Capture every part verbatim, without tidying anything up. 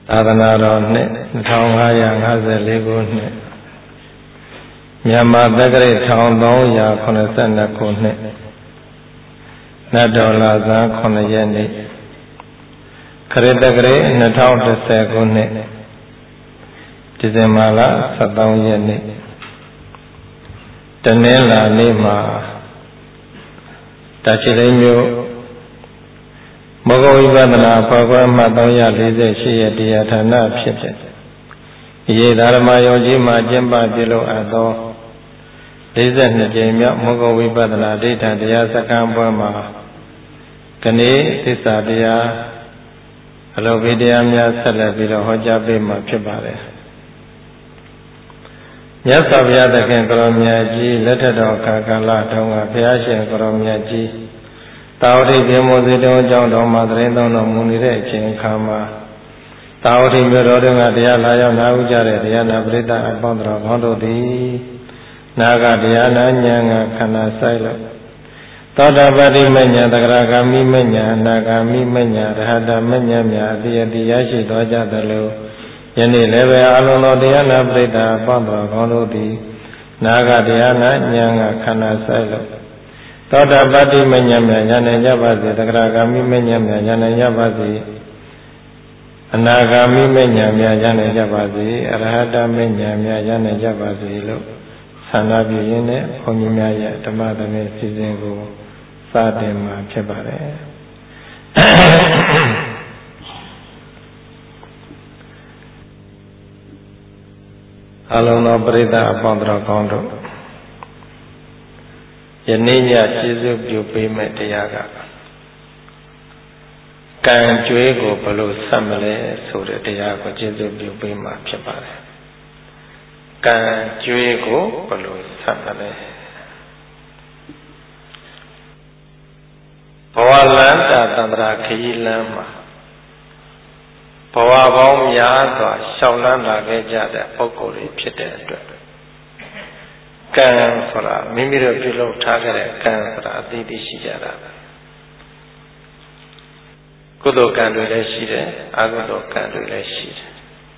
သာသနာတော်နှစ်နှစ်ထောင်ငါးရာငါးဆယ်လေးခုနှစ်မြန်မာတက္ကရာတစ်ထောင်သုံးရာခုနှစ်ဆယ်နှစ်ခုနှစ်နတ်တော်လာဇန်ခုနှစ်ရက်နေ့ခရစ်တက္ကရာနှစ်ထောင်တစ်ဆယ်ခုနှစ်ဒီဇင်ဘာလဆယ်သုံးရက်နေ့တနင်္လာနေ့မှာတာချီလိန်မြို့မဂ္ဂဝိပဿနာဖော်ခွဲမှတ်သုံးရာလေးဆယ်ရှစ်ရက်တရားဌာနဖြစ်တဲ့ရေဓမ္မယုံကြည်မှကျင့်ပပြုလုပ်အပ်သောလေးဆယ်နှစ်ကြိမ်မြောက်မဂ္ဂဝိပဿနာဒိဋ္ဌံတရားစခန်းပွဲမှာကနေ့သစ္စာတရားအလောကိတရားများဆက်လက်ပြီးတော့ဟောကြားပေးမှာဖြစ်ပါတယ်မြတ်စွာဘုရားသခင်ကိုရောမြတ်ကြီးလက်ထက်တော်ကာကလတုန်းကဘုရားရှင်ကိုရောမြတ်ကြီးတာဝတိပြေမောစေတုံးအကြောင်းတော်မှာသတင်းသုံးတော်မူနေတဲ့အချိန်အခါမှာတာဝတိမြို့တော်တွင်ကတရားလာရောက်နာဥကြတဲ့တရားနာပရိသတ်အပေါင်းတော်ကောင်းတို့သည်နာဂတရားနာဉာဏ်ကခန္ဓာဆိုင်လို့သောတာပတိမဉ္ဇဉ်သဂရဂာမိမဉ္ဇဉ်အနာဂာမိမဉ္ဇဉ်ရဟတမဉ္ဇဉ်များအတိအတိရရှိတော်ကြသလိုယနေ့လည်းပဲအလုံးစုံတရားနာပရိသတ်အပေါင်းတော်ကောင်းတို့သည်နာဂတရားနာဉာဏ်ကခန္ဓာဆိုင်လို့သောတာပတိမဉ္ဇဉ်များဉာဏ်နဲ့ကြပါစေသဂရဂာမိမဉ္ဇဉ်များဉာဏ်နဲ့ကြပါစေအနာဂာမိမဉ္ဇဉ်များဉာဏ်နဲ့ကြပါစေအရဟတမဉ္ဇဉ်များဉာဏ်နဲ့ကြပါစေလို့ဆန္ဒပြုရင်းနဲ့ဘုန်းကြီးများရဲ့ဓမ္မသဘင်စီစဉ်ကိုစတင်မှာဖြစ်ပါတယ်အလုံးသောပရိသတ်အပေါင်းတော်ကောင်းတို့ယနေ့ညကျေးဇူးပြုပေးမဲ့တရားကကံကြွေးကိုဘယ်လိုဆက်မလဲဆိုတဲ့တရားကိုကျေးဇူးပြုပေးမှာဖြစ်ပါတယ်ကံကြွေးကိုဘယ်လိုဆက်မလဲဘဝလန္တသန္တရာခရီးလမ်းမှာဘဝပေါင်းများစွာရှောင်လန်းလာခဲ့ကြတဲ့ပုဂ္ဂိုလ်တွေဖြစ်တဲ့အတွက်ကံဆိုတာမိမိတို့ပြုလုပ်ထားခဲ့တဲ့ကံဆိုတာအသိသိရှိကြတာကုသိုလ်ကံတွေလည်းရှိတယ်အကုသိုလ်ကံတွေလည်းရှိတယ်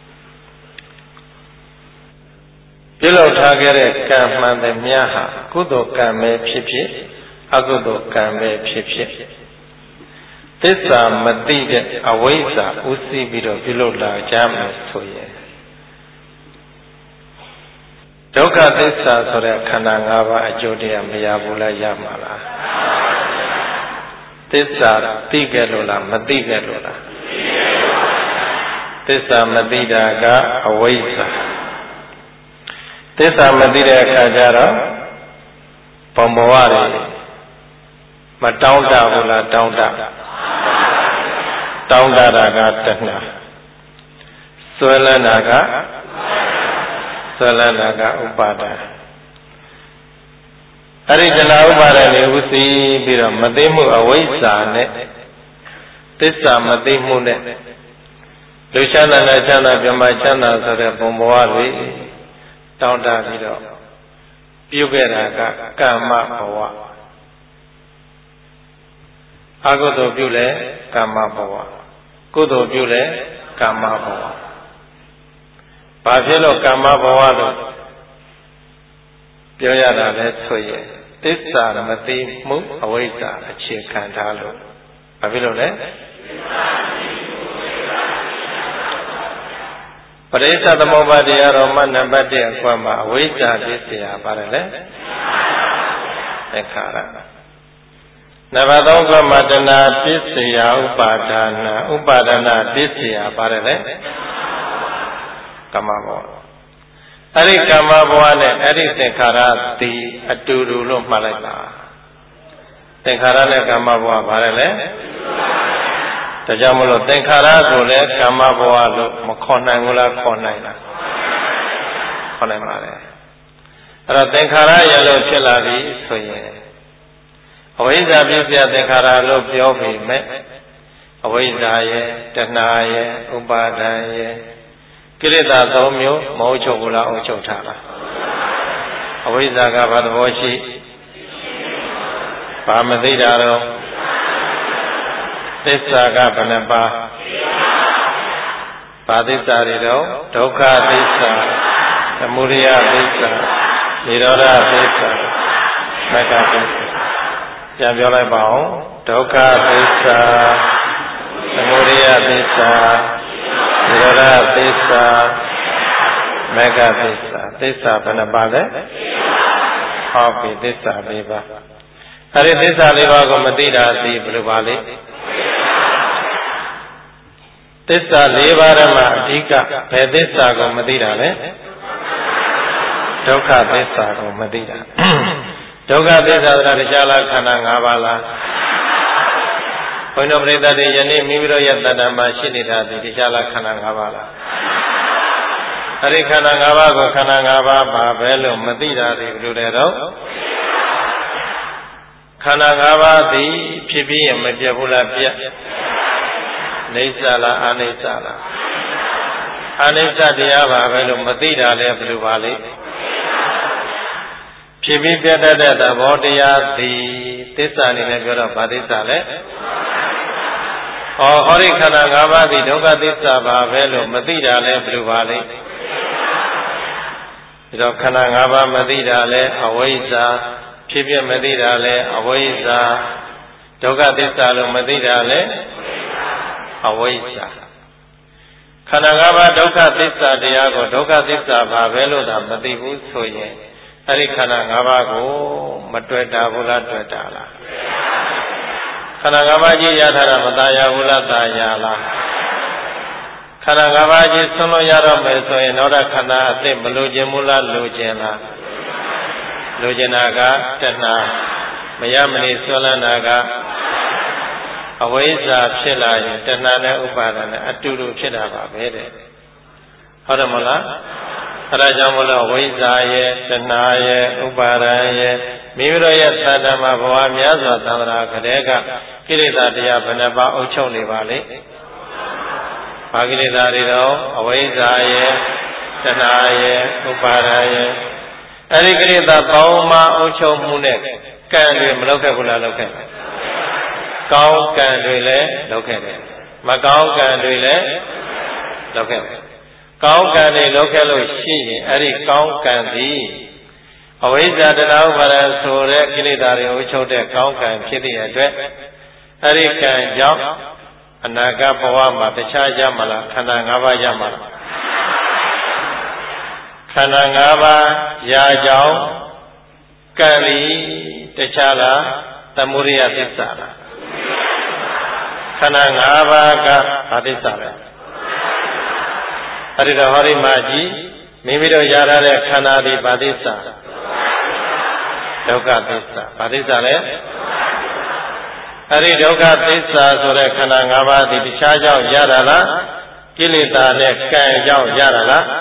ပြုလုပ်ထားခဲ့တဲ့ကံမှန်တဲ့များဟာကုသိုလ်ကံပဲဖြစ်ဖြစ်အကုသိုလ်ကံပဲဖြစ်ဖြစ်သစ္စာမသိတဲ့အဝိဇ္ဇာဥသိပြီးတော့ပြုလုပ်လာကြမယ်ဆိုရင်ဒုက္ခသစ္စာဆိုတဲ့ခန္ဓာ၅ပါးအကျိုးတရားမရဘူးလားရမှာလားသစ္စာသိခဲ့လို့လားမသိခဲ့လို့လားသစ္စာမသိတာကအဝိဇ္ဇာသစ္စာမသိတဲ့အခါကျတော့ဘုံဘဝတွေမတောင်းတဘူးလားတောင်းတတောင်းတတာကတဏှာဆွဲလန်းတာကဆွဲလန်းတာကဥပါဒာအဲ့ဒီတဏှာဥပါဒာတွေဥသိပြီးတော့မသိမှုအဝိဇ္ဇာနဲ့သစ္စာမသိမှုနဲ့လူချမ်းသာနဲ့ချမ်းသာပြမချမ်းသာဆိုတဲ့ဘုံဘဝတွေတောင်းတပြီးတော့ပြုခဲ့တာကကမ္မဘဝအကုသိုလ်ပြုလဲကမ္မဘဝကုသိုလ်ပြုလဲကမ္မဘဝဘာဖြစ်လို့ကမ္မဘဝလို့ပြောရတာလဲဆိုရင်သစ္စာမသိမှုအဝိဇ္ဇာအခြေခံထားလို့ဘာဖြစ်လို့လဲပရိစ္ဆသမုပ္ပါဒတရားတော်မှနံပါတ်တစ်အခွင့်မှာအဝိဇ္ဇာပစ္စယပါတယ်လေသင်္ခါရနံပါတ်သုံးခွင့်မှာတဏှာပစ္စယဥပါဒနာဥပါဒနာပစ္စယပါတယ်လေကမ္မဘဝအဲ့ဒီကမ္မဘဝနဲ့အဲ့ဒီသင်္ခါရဒီအတူတူလို့မှတ်လိုက်ပါသင်္ခါရနဲ့ကမ္မဘဝပါတယ်လေဒါကြောင့်မလို့သင်္ခါရကိုလည်းကမ္မဘဝလို့မခေါ်နိုင်ဘူးလားခေါ်နိုင်လားခေါ်နိုင်ပါလေအဲ့တော့သင်္ခါရရလို့ဖြစ်လာပြီဆိုရင်အဝိဇ္ဇာပြည့်စရာသင်္ခါရလို့ပြောပေမဲ့အဝိဇ္ဇာရဲ့တဏှာရဲ့ဥပါဒံရဲ့ကိလေသာသုံးမျိုးမဟုတ်ချုပ်ဘူးလားအုပ်ချုပ်ထားလားအဝိဇ္ဇာကဘာသဘောရှိဘာမသိတာတော့သစ္စာကဘယ်နှပါးဘာသစ္စာတွေတော့ဒုက္ခသစ္စာသမုဒယသစ္စာនិရောဓသစ္စာမဂ္ဂသစ္စာပြန်ပြောလိုက်ပါဦးဒုက္ခသစ္စာသမုဒယသစ္စာនិရောဓသစ္စာမဂ္ဂသစ္စာသစ္စာဘယ်နှပါလဲဟုတ်ပြီသစ္စာလေးပါအဲဒီသစ္စာလေးပါးကိုမသိတာသိဘယ်လိုပါလဲသစ္စာလေးပါးထဲမှာအဓိကဘယ်သစ္စာကိုမသိတာလဲဒုက္ခသစ္စာကိုမသိတာဒုက္ခသစ္စာဆိုတာတရားလားခန္ဓာ၅ပါးလားဘုန်းတော်ပရိသတ်တွေယနေ့မိမိတို့ရဲ့တဏ္ဍာမှာရှိနေတာဒီတရားလားခန္ဓာ၅ပါးလားအဲဒီခန္ဓာ၅ပါးကိုခန္ဓာ၅ပါးပါပဲလို့မသိတာတွေဘယ်လိုလဲတော့ခန္ဓာ၅ပါးသည်ဖြစ်ပြီးရင်မပြတ်ဘူးလားပြတ်နိစ္စလားအနိစ္စလားအနိစ္စတရားပါပဲလို့မသိတာလဲဘယ်လိုပါလဲဖြစ်ပြီးပြတ်တတ်တဲ့သဘောတရားသည်သစ္စာအနေနဲ့ပြောတော့ဘာသစ္စာလဲဟောဟောဒီခန္ဓာ၅ပါးသည်ဒုက္ခသစ္စာပါပဲလို့မသိတာလဲဘယ်လိုပါလဲဒီတော့ခန္ဓာ၅ပါးမသိတာလဲအဝိဇ္ဇာဖြစ်ပြမသိတာလဲအဝိဇ္ဇာဒုက္ခသစ္စာလို့မသိတာလဲအဝိဇ္ဇာခန္ဓာ၅ပါးဒုက္ခသစ္စာတရားကိုဒုက္ခသစ္စာပါပဲလို့သာမသိဘူးဆိုရင်အဲ့ဒီခန္ဓာ၅ပါးကိုမတွေ့တာဘူးလားတွေ့တာလားခန္ဓာ၅ပါးကြီးရထားတာမตายဘူးလားตายလားခန္ဓာ၅ပါးကြီးဆွလို့ရတော့မယ်ဆိုရင်တော့ခန္ဓာအသစ်မလိုချင်ဘူးလားလိုချင်လားလိုချင်တာကတဏှာမရမနေဆွလန်းတာကအဝိဇ္ဇာဖြစ်လာရင်တဏှာနဲ့ဥပါဒာနဲ့အတူတူဖြစ်တာပါပဲတဲ့ဟုတ်တယ်မလားအဲဒါကြောင့်မလို့ဝိဇ္ဇာရဲ့တဏှာရဲ့ဥပါဒာရဲ့မိမိတို့ရဲ့သတ္တမဘဝများစွာသံဃာခတဲ့ကကိလေသာတရားဘယ်နှပါအုပ်ချုပ်နေပါလိမ့်ဘာကိလေသာတွေတော့အဝိဇ္ဇာရဲ့တဏှာရဲ့ဥပါဒာရဲ့အဲဒီကိလေသာပေါင်းမှအုပ်ချုပ်မှုနဲ့ကံတွေမလုပ်ခဲ့ဘူးလားလုပ်ခဲ့ကောင်းကံတွေလည်းလုပ်ခဲ့တယ်မကောင်းကံတွေလည်းလုပ်ခဲ့တယ်ကောင်းကံတွေလုပ်ခဲ့လို့ရှိရင်အဲ့ဒီကောင်းကံသည်အဝိဇ္ဇာတဏှာဥပါဒဆိုတဲ့ကိလေသာတွေအုပ်ချုပ်တဲ့ကောင်းကံဖြစ်တဲ့အတွက်အဲ့ဒီကံကြောင့်အနာဂတ်ဘဝမှာတခြားရမှာလားခန္ဓာ၅ပါးရမှာလားခန္ဓာ၅ပါးရာကြောင့်ကံသည်တခြားလားသမုဒယသစ္စာလားခန္ဓာ၅ပါးကဘာသစ္စာလဲအဲ့ဒီတော့ဟောဒီမှာကြည့်မိမိတို့ရရတဲ့ခန္ဓာဒီဘာသစ္စာဒုက္ခသစ္စာဘာသစ္စာလဲအဲ့ဒီဒုက္ခသစ္စာဆိုတဲ့ခန္ဓာ၅ပါးဒီတခြားကြောင့်ရတာလားကိလေသာနဲ့ကံကြောင့်ရတာလား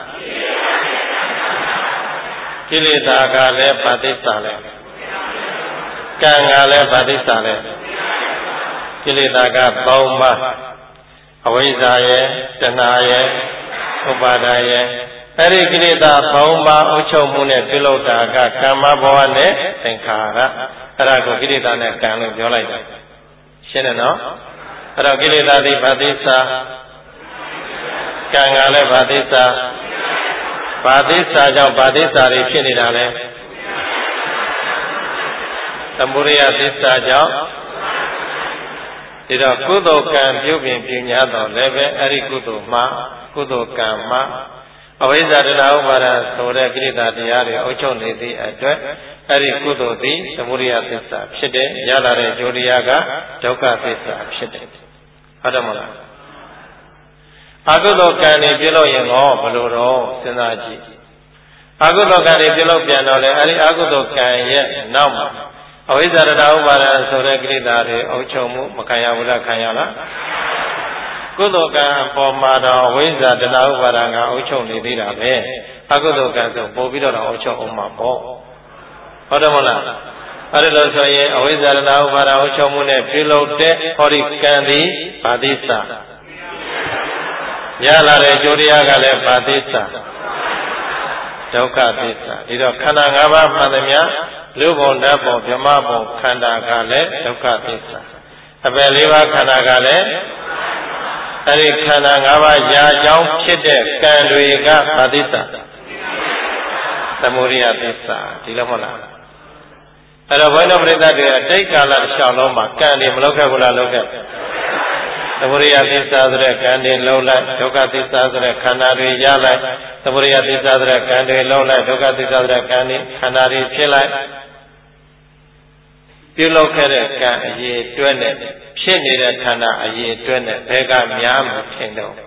ကိလေသာကလည်းဘာသစ္စာလဲကံကလည်းဘာသစ္စာလဲကိလေသာကသုံးပါးအဝိဇ္ဇာရဲ့တဏှာရဲ့ဥပါဒာရဲ့အဲ့ဒီကိလေသာသုံးပါးအုပ်ချုပ်မှုနဲ့ပြုလုပ်တာကကမ္မဘဝနဲ့သင်္ခါရအဲ့ဒါကိုကိလေသာနဲ့ကံလို့ပြောလိုက်တာရှင်းတယ်နော်အဲ့တော့ကိလေသာဒီဘာသစ္စာကံကလည်းဘာသစ္စာဘာသစ္စာကြောင့်ဘာသစ္စာတွေဖြစ်နေတာလဲသမုဒယသစ္စာကြောင့်ဒီတော့ကုသိုလ်ကံပြုပြင်ပြညာတော့လည်းပဲအဲ့ဒီကုသိုလ်မှာကုသိုလ်ကံမှာအဝိဇ္ဇာတဏှာဥပါဒာဆိုတဲ့ကိလေသာတရားတွေအုပ်ချုပ်နေသည့်အတွက်အဲ့ဒီကုသိုလ်သည်သမုဒယသစ္စာဖြစ်တယ်ရလာတဲ့ကျိုးတရားကဒုက္ခသစ္စာဖြစ်တယ်ဟုတ်တယ်မလားအကုသိုလ်ကံတွေပြုလုပ်ရင်တော့ဘယ်လိုတော့စဉ်းစားကြည့်အကုသိုလ်ကံတွေပြုလုပ်ပြန်တော့လေအဲ့ဒီအကုသိုလ်ကံရဲ့နောက်မှာအဝိဇ္ဇာတဏှာဥပါဒာဆိုတဲ့ကိလေသာတွေအုပ်ချုပ်မှုမခံရဘူးလားခံရလားကုသိုလ်ကံအပေါ်မှာတော့ဝိဇ္ဇာတဏှာဥပါဒာကအုပ်ချုပ်နေသေးတာပဲအကုသိုလ်ကံဆိုပို့ပြီးတော့အုပ်ချုပ်အောင်မှာပေါ့ဟုတ်တယ်မလားအဲ့ဒီလိုဆိုရင်အဝိဇ္ဇာတဏှာဥပါဒာအုပ်ချုပ်မှုနဲ့ပြုလုပ်တဲ့ဟောဒီကံသည်ဘာသစ္စာရလာတဲ့ကျိုးတရားကလည်းဘာသစ္စာဒုက္ခသစ္စာဒီတော့ခန္ဓာ၅ပါးမှန်သမျှလူဘုံဓာတ်ဘုံဗြဟ္မဘုံခန္ဓာကလည်းဒုက္ခသစ္စာအပယ်လေးပါးခန္ဓာကလည်းအဲ့ဒီခန္ဓာ၅ပါးရာကြောင်းဖြစ်တဲ့ကံတွေကဘာသစ္စာသမုဒိယသစ္စာဒီလိုမဟုတ်လားအဲ့တော့ဘုန်းတော်ပရိသတ်တွေအတိတ်ကာလတစ်လျှောက်လုံးမှာကံတွေမလောက်ခဲ့ဘူးလားလောက်ခဲ့သမုဒိယသစ္စာဆိုတဲ့ကံတွေလုံးလိုက်ဒုက္ခသစ္စာဆိုတဲ့ခန္ဓာတွေရလိုက်သမုဒိယသစ္စာဆိုတဲ့ကံတွေလုံးလိုက်ဒုက္ခသစ္စာဆိုတဲ့ကံတွေခန္ဓာတွေဖြစ်လိုက်ပြုလုပ်ခဲ့တဲ့ကံအရေးတွဲနဲ့ဖြစ်နေတဲ့ခန္ဓာအရေးတွဲနဲ့ဘယ်ကများမှထင်တော့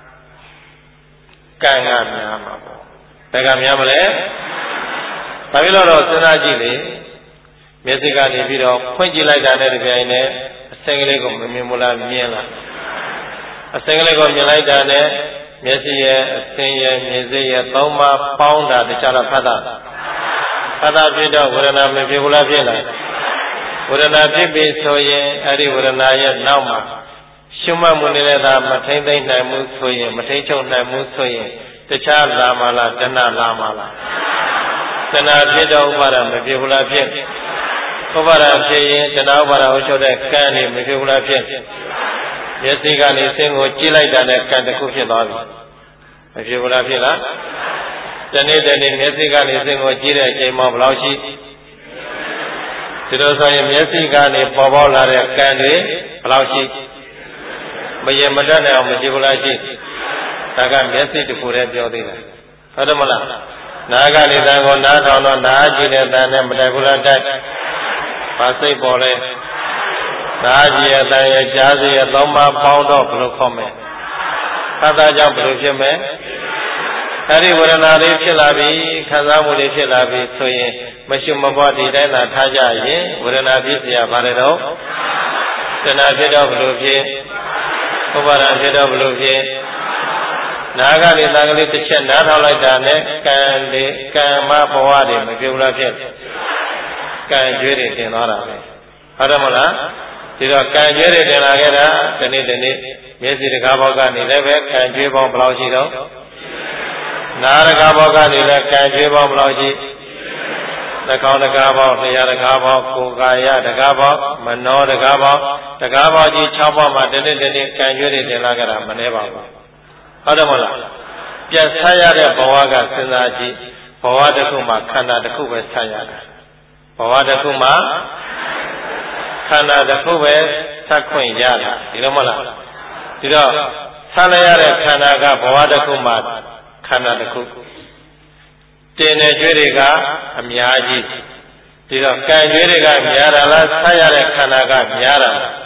ကံကများမှာပေါ့ဘယ်ကများမလဲဘာဖြစ်လို့တော့စဉ်းစားကြည့်လေမျက်စိကနေပြီးတော့ဖွင့်ကြည့်လိုက်တာနဲ့တပြိုင်နက်အစင်ကလေးကိုမမြင်ဘူးလားမြင်လားအစင်ကလေးကိုမြင်လိုက်တာနဲ့မျက်စိရဲ့အစင်ရဲ့မြင်စိရဲ့သုံးပါးပေါင်းတာတခြားတော့ဖတ်တာဖတ်တာဖြစ်တော့ဝေဒနာမဖြစ်ဘူးလားဖြစ်လားဝေဒနာဖြစ်ပြီဆိုရင်အဲ့ဒီဝေဒနာရဲ့နောက်မှာရှုမှတ်မှုနဲ့သာမထိမ့်သိမ့်နိုင်မှုဆိုရင်မထိမ့်ချုပ်နိုင်မှုဆိုရင်တခြားလာမလားတဏှာလာမလားတဏှာဖြစ်တော့ဥပါဒမဖြစ်ဘူးလားဖြစ်ဥပါဒဖြစ်ရင်တဏှာဥပါဒကိုချုပ်တဲ့ကံနေမဖြစ်ဘူးလားဖြစ်မျက်စိကနေစင်ကိုကြည့်လိုက်တာနဲ့ကံတစ်ခုဖြစ်သွားပြီမဖြစ်ဘူးလားဖြစ်လားတနေ့တနေ့မျက်စိကနေစင်ကိုကြည့်တဲ့အချိန်မှဘယ်လောက်ရှိဒီလိုဆိုရင်မျက်စိကနေပေါ်ပေါက်လာတဲ့ကံတွေဘယ်လောက်ရှိမရင်မတတ်နိုင်အောင်မရှိဘူးလားရှိဒါကမျက်စိတစ်ခုတည်းပြောသေးတယ်ဟုတ်တယ်မလားနားကနေတန်ကိုနားထောင်တော့နားကြည့်တဲ့တန်နဲ့မတက်ဘူးလားတက်ဘာစိတ်ပေါ်လဲနားကြည့်တဲ့တန်ရဲ့ကြားစီရဲ့သုံးပါးပေါင်းတော့ဘယ်လိုခေါ်မလဲအဲဒါကြောင့်ဘယ်လိုဖြစ်မလဲအဲဒီဝေဒနာလေးဖြစ်လာပြီခံစားမှုလေးဖြစ်လာပြီဆိုရင်မရှိမပွားဒီတိုင်းသာထားကြရင်ဝေဒနာဖြစ်เสียပါလေတော့တဏှာဖြစ်တော့ဘယ်လိုဖြစ်ဥပါဒံဖြစ်တော့ဘယ်လိုဖြစ်နာကနေသံကလေးတစ်ချက်နားထောင်လိုက်တာနဲ့ကံလေးကံမဘဝတွေမပြုတ်လားဖြစ်ကံကြွေးတွေတင်သွားတာပဲဟုတ်တယ်မလားဒီတော့ကံကြွေးတွေတင်လာခဲ့တာဒီနေ့ဒီနေ့မျက်စိတကားဘောက်ကနေလည်းပဲကံကြွေးပေါင်းဘယ်လောက်ရှိတော့နားတကားဘောက်ကနေလည်းကံကြွေးပေါင်းဘယ်လောက်ရှိနှာခေါင်းတကားပေါက်လျှာတကားပေါက်ကိုယ်ကာယတကားပေါက်မနောတကားပေါက်တကားပေါက်ကြီး၆ပေါက်မှာတနေ့တနေ့ကံကြွေးတွေတင်လာကြတာမနှဲပါဘူးဟုတ်တယ်မလားပြန်ဆက်ရတဲ့ဘဝကစဉ်းစားကြည့်ဘဝတစ်ခုမှာခန္ဓာတစ်ခုပဲဆက်ရတယ်ဘဝတစ်ခုမှာခန္ဓာတစ်ခုပဲဆက်ခွင့်ရတာဒီလိုမလားဒီတော့ဆက်လိုက်ရတဲ့ခန္ဓာကဘဝတစ်ခုမှာခန္ဓာတစ်ခုတင်တဲ့ကျွေးတွေကအများကြီးဒီတော့ကံကျွေးတွေကများတာလားဆက်ရတဲ့ခန္ဓာကများတာလား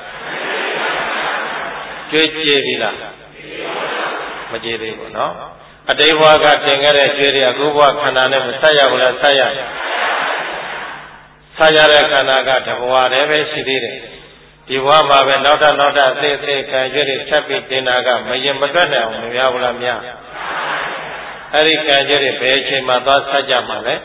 ကျွေးကြည့်ပြီလားမကြည့်သေးဘူးနော်အတိတ်ဘဝကတင်ခဲ့တဲ့ကျွေးတွေအခုဘဝခန္ဓာနဲ့မဆက်ရဘူးလားဆက်ရဆက်ရတဲ့ခန္ဓာကတဘဝတည်းပဲရှိသေးတယ်ဒီဘဝမှာပဲနောက်ထပ်နောက်ထပ်အသေးသေးကံကျွေးတွေဆက်ပြီးတင်တာကမရင်မတွက်နိုင်အောင်မများဘူးလားများအဲ့ဒီကံကြွတွေဘယ်အချိန်မှသွားဆက်ကြမှာလဲ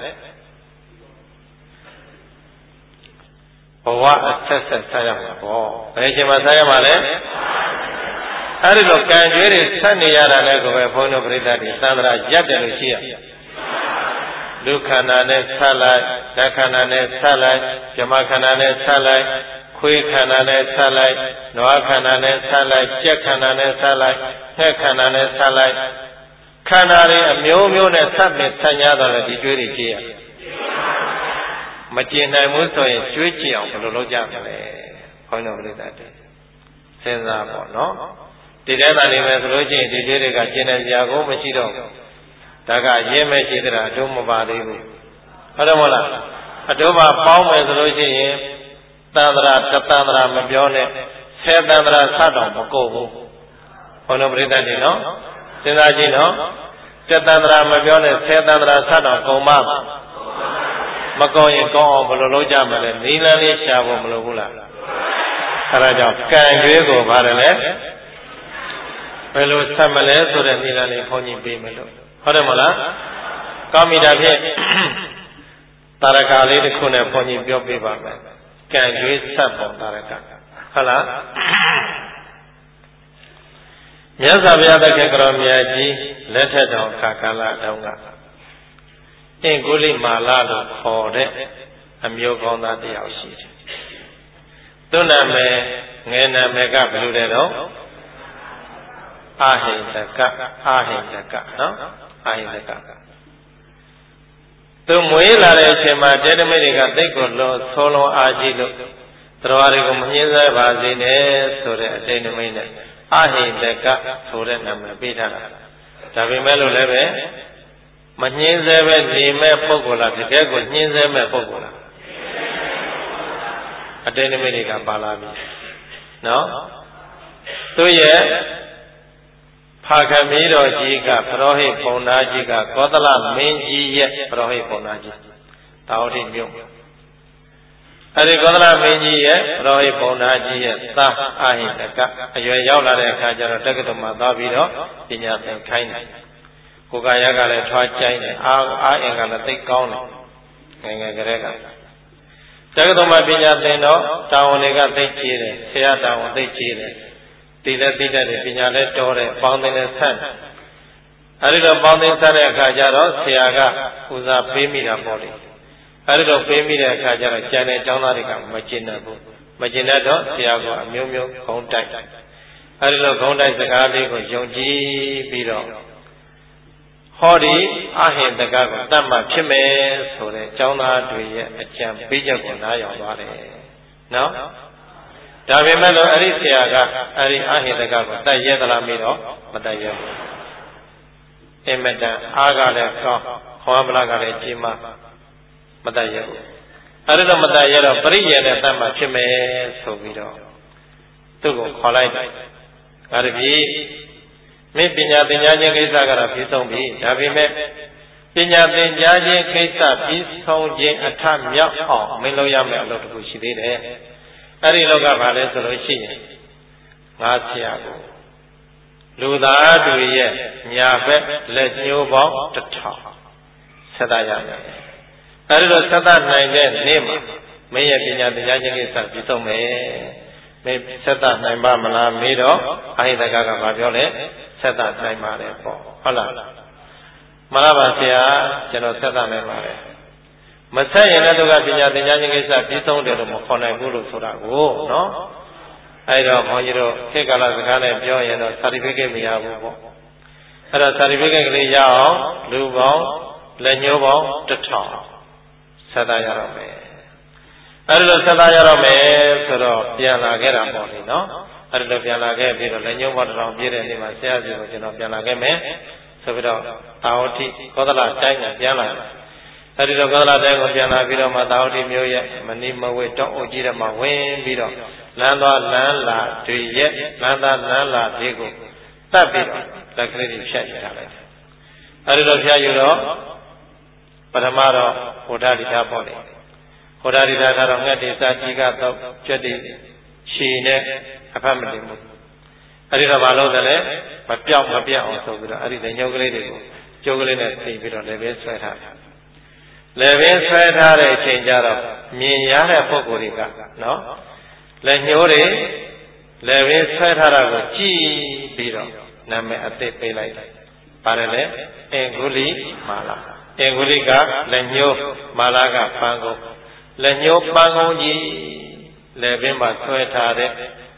ဘဝအဆက်ဆက်ဆက်ရမှာပေါ့ဘယ်အချိန်မှဆက်ရမှာလဲအဲ့ဒီလိုကံကြွတွေဆက်နေရတာလည်းကိုပဲဘုန်းတော်ပရိသတ်တွေသံဃာရက်တယ်လို့ရှိရဒုက္ခန္တာနဲ့ဆက်လိုက်ဓက္ခန္တာနဲ့ဆက်လိုက်ဇမခန္တာနဲ့ဆက်လိုက်ခွေးခန္ဓာနဲ့ဆက်လိုက်နွားခန္ဓာနဲ့ဆက်လိုက်ကြက်ခန္ဓာနဲ့ဆက်လိုက်ဟက်ခန္ဓာနဲ့ဆက်လိုက်ခန္ဓာတွေအမျိုးမျိုးနဲ့ဆက်ပြီးဆက်ညာတော့လည်းဒီကျွေးတွေကြည့်ရမကျင်နိုင်ဘူးဆိုရင်ကျွေးကြည့်အောင်ဘယ်လိုလုပ်ကြမလဲဘုန်းတော်ပြိတ္တတွေစဉ်းစားပေါ့နော်ဒီထဲမှာနေမယ်ဆိုလို့ရှိရင်ဒီကျွေးတွေကကျင်တဲ့ကြာကိုမရှိတော့ဒါကရင်းမဲ့ရှိသလားအတုံးမပါသေးဘူးဟုတ်တယ်မဟုတ်လားအတုံးပါပေါင်းမယ်ဆိုလို့ရှိရင်တန်ត្រာတတန်ត្រာမပြောနဲ့ဆယ်တန်ត្រာစတော့မကုန်ဘူးဘုန်းတော်ပြိတ္တတွေနော်စဉ်းစားကြည့်နော်တတန္တရာမပြောနဲ့ဆယ်တန္တရာဆက်တော့ကုန်ပါမကုန်ရင်ကောင်းအောင်ဘယ်လိုလုပ်ကြမလဲနီလန်းလေးရှာဖို့မလိုဘူးလားအဲဒါကြောင့်ကံကြွေးကိုပါတယ်လေဘယ်လိုဆက်မလဲဆိုတဲ့နီလန်းလေးခေါင်းကြီးပေးမယ်လို့ဟုတ်တယ်မလားကောင်းပြီဒါဖြင့်တာရကလေးတစ်ခုနဲ့ခေါင်းကြီးပြောပြပါမယ်ကံကြွေးဆက်ပေါ်တာရကဟုတ်လားမြတ်စွာဘုရားသခင်ကတော်မြတ်ကြီးလက်ထက်တော်ခါကာလတုန်းကအင်ကုလိမာလလို့ခေါ်တဲ့အမျိုးကောင်းသားတစ်ယောက်ရှိတယ်။သူ့နာမည်ငယ်နာမည်ကဘယ်လိုလဲတော့အာဟိတကအာဟိတကနော်အာဟိတကသူမွေးလာတဲ့အချိန်မှာတေတမိတ်တွေကသိကိုလို့ဆောလုံးအားကြီးလို့တရားတွေကိုမငြင်းစားပါစေနဲ့ဆိုတဲ့အတိတ်နမိတ်နဲ့အာဟိတကဆိုတဲ့နာမည်ပေးထားတာဒါပေမဲ့လို့လည်းပဲမငြင်းဆဲပဲနေမဲ့ပုဂ္ဂိုလ်လားတကယ်ကိုညှင်းဆဲမဲ့ပုဂ္ဂိုလ်လားအတိတ်နမိတ်တွေကပါလာပြီနော်သူရဲ့ဖာခမီးတော်ကြီးကပရောဟိတ်ဘုံသားကြီးကကောသလမင်းကြီးရဲ့ပရောဟိတ်ဘုံသားကြီးတာဝတိမြို့အဲဒီကောသလမင်းကြီးရဲ့ပရောဟိတ်ဘုံသားကြီးရဲ့သာအာဟိတကအရွယ်ရောက်လာတဲ့အခါကျတော့တက္ကသိုလ်မှာသွားပြီးတော့ပညာသင်ခိုင်းတယ်ကိုယ်ကာယကလည်းထွားကြိုင်းတယ်အာအာအင်ကလည်းသိကောင်းတယ်ငယ်ငယ်ကလေးကတက္ကသိုလ်မှာပညာသင်တော့တာဝန်တွေကသိကြီးတယ်ဆရာတာဝန်သိကြီးတယ်တည်လည်းတည်တတ်တယ်ပညာလည်းတော်တယ်ပေါင်းသင်လည်းဆက်တယ်အဲဒီတော့ပေါင်းသင်ဆက်တဲ့အခါကျတော့ဆရာကဦးစားပေးမိတာပေါ့လေအဲဒီတော့ပေးမိတဲ့အခါကျတော့ကျန်တဲ့ကျောင်းသားတွေကမကျင်တတ်ဘူးမကျင်တတ်တော့ဆရာကအမျိုးမျိုးဂုံးတိုက်အဲဒီလိုဂုံးတိုက်စကားလေးကိုယုံကြည်ပြီးတော့ဟောဒီအဟိတကကိုတတ်မှဖြစ်မယ်ဆိုတဲ့ကျောင်းသားတွေရဲ့အကြံပေးချက်ကိုနားယောင်သွားတယ်နော်ဒါပေမဲ့လို့အဲ့ဒီဆရာကအဲ့ဒီအဟိတကကိုတတ်ရဲသလားမေးတော့မတတ်ရဲဘူးအင်မတန်အားကလည်းကောင်းခေါင်းပလာကလည်းကြီးမားမတတ်ရဲဘူးအဲ့ဒီတော့မတတ်ရဲတော့ပရိယေနဲ့တတ်မှဖြစ်မယ်ဆိုပြီးတော့သူ့ကိုခေါ်လိုက်တယ်ဒါတပြီမင်းပညာသင်ကြားခြင်းကိစ္စကတော့ပြီးဆုံးပြီဒါပေမဲ့ပညာသင်ကြားခြင်းကိစ္စပြီးဆုံးခြင်းအထမြောက်အောင်မင်းလုပ်ရမယ့်အလုပ်တစ်ခုရှိသေးတယ်အဲ့ဒီလောကဘာလဲဆိုလို့ရှိရင်ငါဆရာကိုလူသားတွေရဲ့ညာဘက်လက်ညှိုးပေါင်းတစ်ထောင်ဆက်တရမယ်အဲ့ဒီလိုဆက်တနိုင်တဲ့နေ့မှာမင်းရဲ့ပညာသင်ကြားခြင်းကိစ္စပြီးဆုံးမယ်မင်းဆက်တနိုင်ပါမလားမေးတော့အာဟိတကကဘာပြောလဲဆက်တနိုင်ပါတယ်ပေါ့ဟုတ်လားမလားပါဆရာကျွန်တော်ဆက်တနိုင်ပါတယ်မဆက်ရင်လည်းသူကပညာသင်ကြားခြင်းကိစ္စပြီးဆုံးတယ်လို့မခေါ်နိုင်ဘူးလို့ဆိုတာကိုနော်အဲ့တော့ခေါင်းကြီးတို့ခေတ်ကာလစကားနဲ့ပြောရင်တော့ certificate မရဘူးပေါ့အဲ့တော့ certificate ကလေးရအောင်လူပေါင်းလက်ညှိုးပေါင်းတစ်ထောင်ဆက်သားရတော့မယ်အဲ့ဒီလိုဆက်သားရတော့မယ်ဆိုတော့ပြန်လာခဲ့တာပေါ့လေနော်အဲ့ဒီလိုပြန်လာခဲ့ပြီးတော့လက်ညှိုးပေါင်းတစ်ထောင်ပြည့်တဲ့နေ့မှာဆရာကြီးကိုကျွန်တော်ပြန်လာခဲ့မယ်ဆိုပြီးတော့တာဝတိကောသလတိုင်းကပြန်လာတယ်အဲ့ဒီတော့ကောသလတိုင်းကိုပြန်လာပြီးတော့မှတာဝတိမျိုးရဲ့မဏိမဝေတောင်းအုပ်ကြီးတဲ့မှာဝင်ပြီးတော့လမ်းသွားလမ်းလာတွေရဲ့လမ်းသားလမ်းလာတွေကိုတတ်ပြီးတော့လက်ကလေးတွေဖြတ်ရတာလိုက်အဲ့ဒီတော့ဖြတ်ယူတော့ပထမတော့ဟောဓာတိတာပေါ့လေဟောဓာတိတာကတော့ငှက်တွေစာကြီးကတော့ကြွက်တွေခြေနဲ့အဖတ်မတင်ဘူးအဲ့ဒီတော့မလုပ်တယ်လေမပြောက်မပြတ်အောင်ဆိုပြီးတော့အဲ့ဒီလက်ညှိုးကလေးတွေကိုကျိုးကလေးနဲ့တင်ပြီးတော့လည်းပဲဆွဲထားတယ်လည်းပဲဆွဲထားတဲ့အချိန်ကျတော့မြင်ရတဲ့ပုဂ္ဂိုလ်တွေကနော်လက်ညှိုးတွေလည်းပဲဆွဲထားတာကိုကြည့်ပြီးတော့နာမည်အသိပေးလိုက်တယ်ပါတယ်လေအင်္ဂုလိမာလာအင်္ဂုလိကလက်ညှိုးမာလာကပန်းကုန်းလက်ညှိုးပန်းကုန်းကြီးလည်းပဲမှာဆွဲထားတဲ့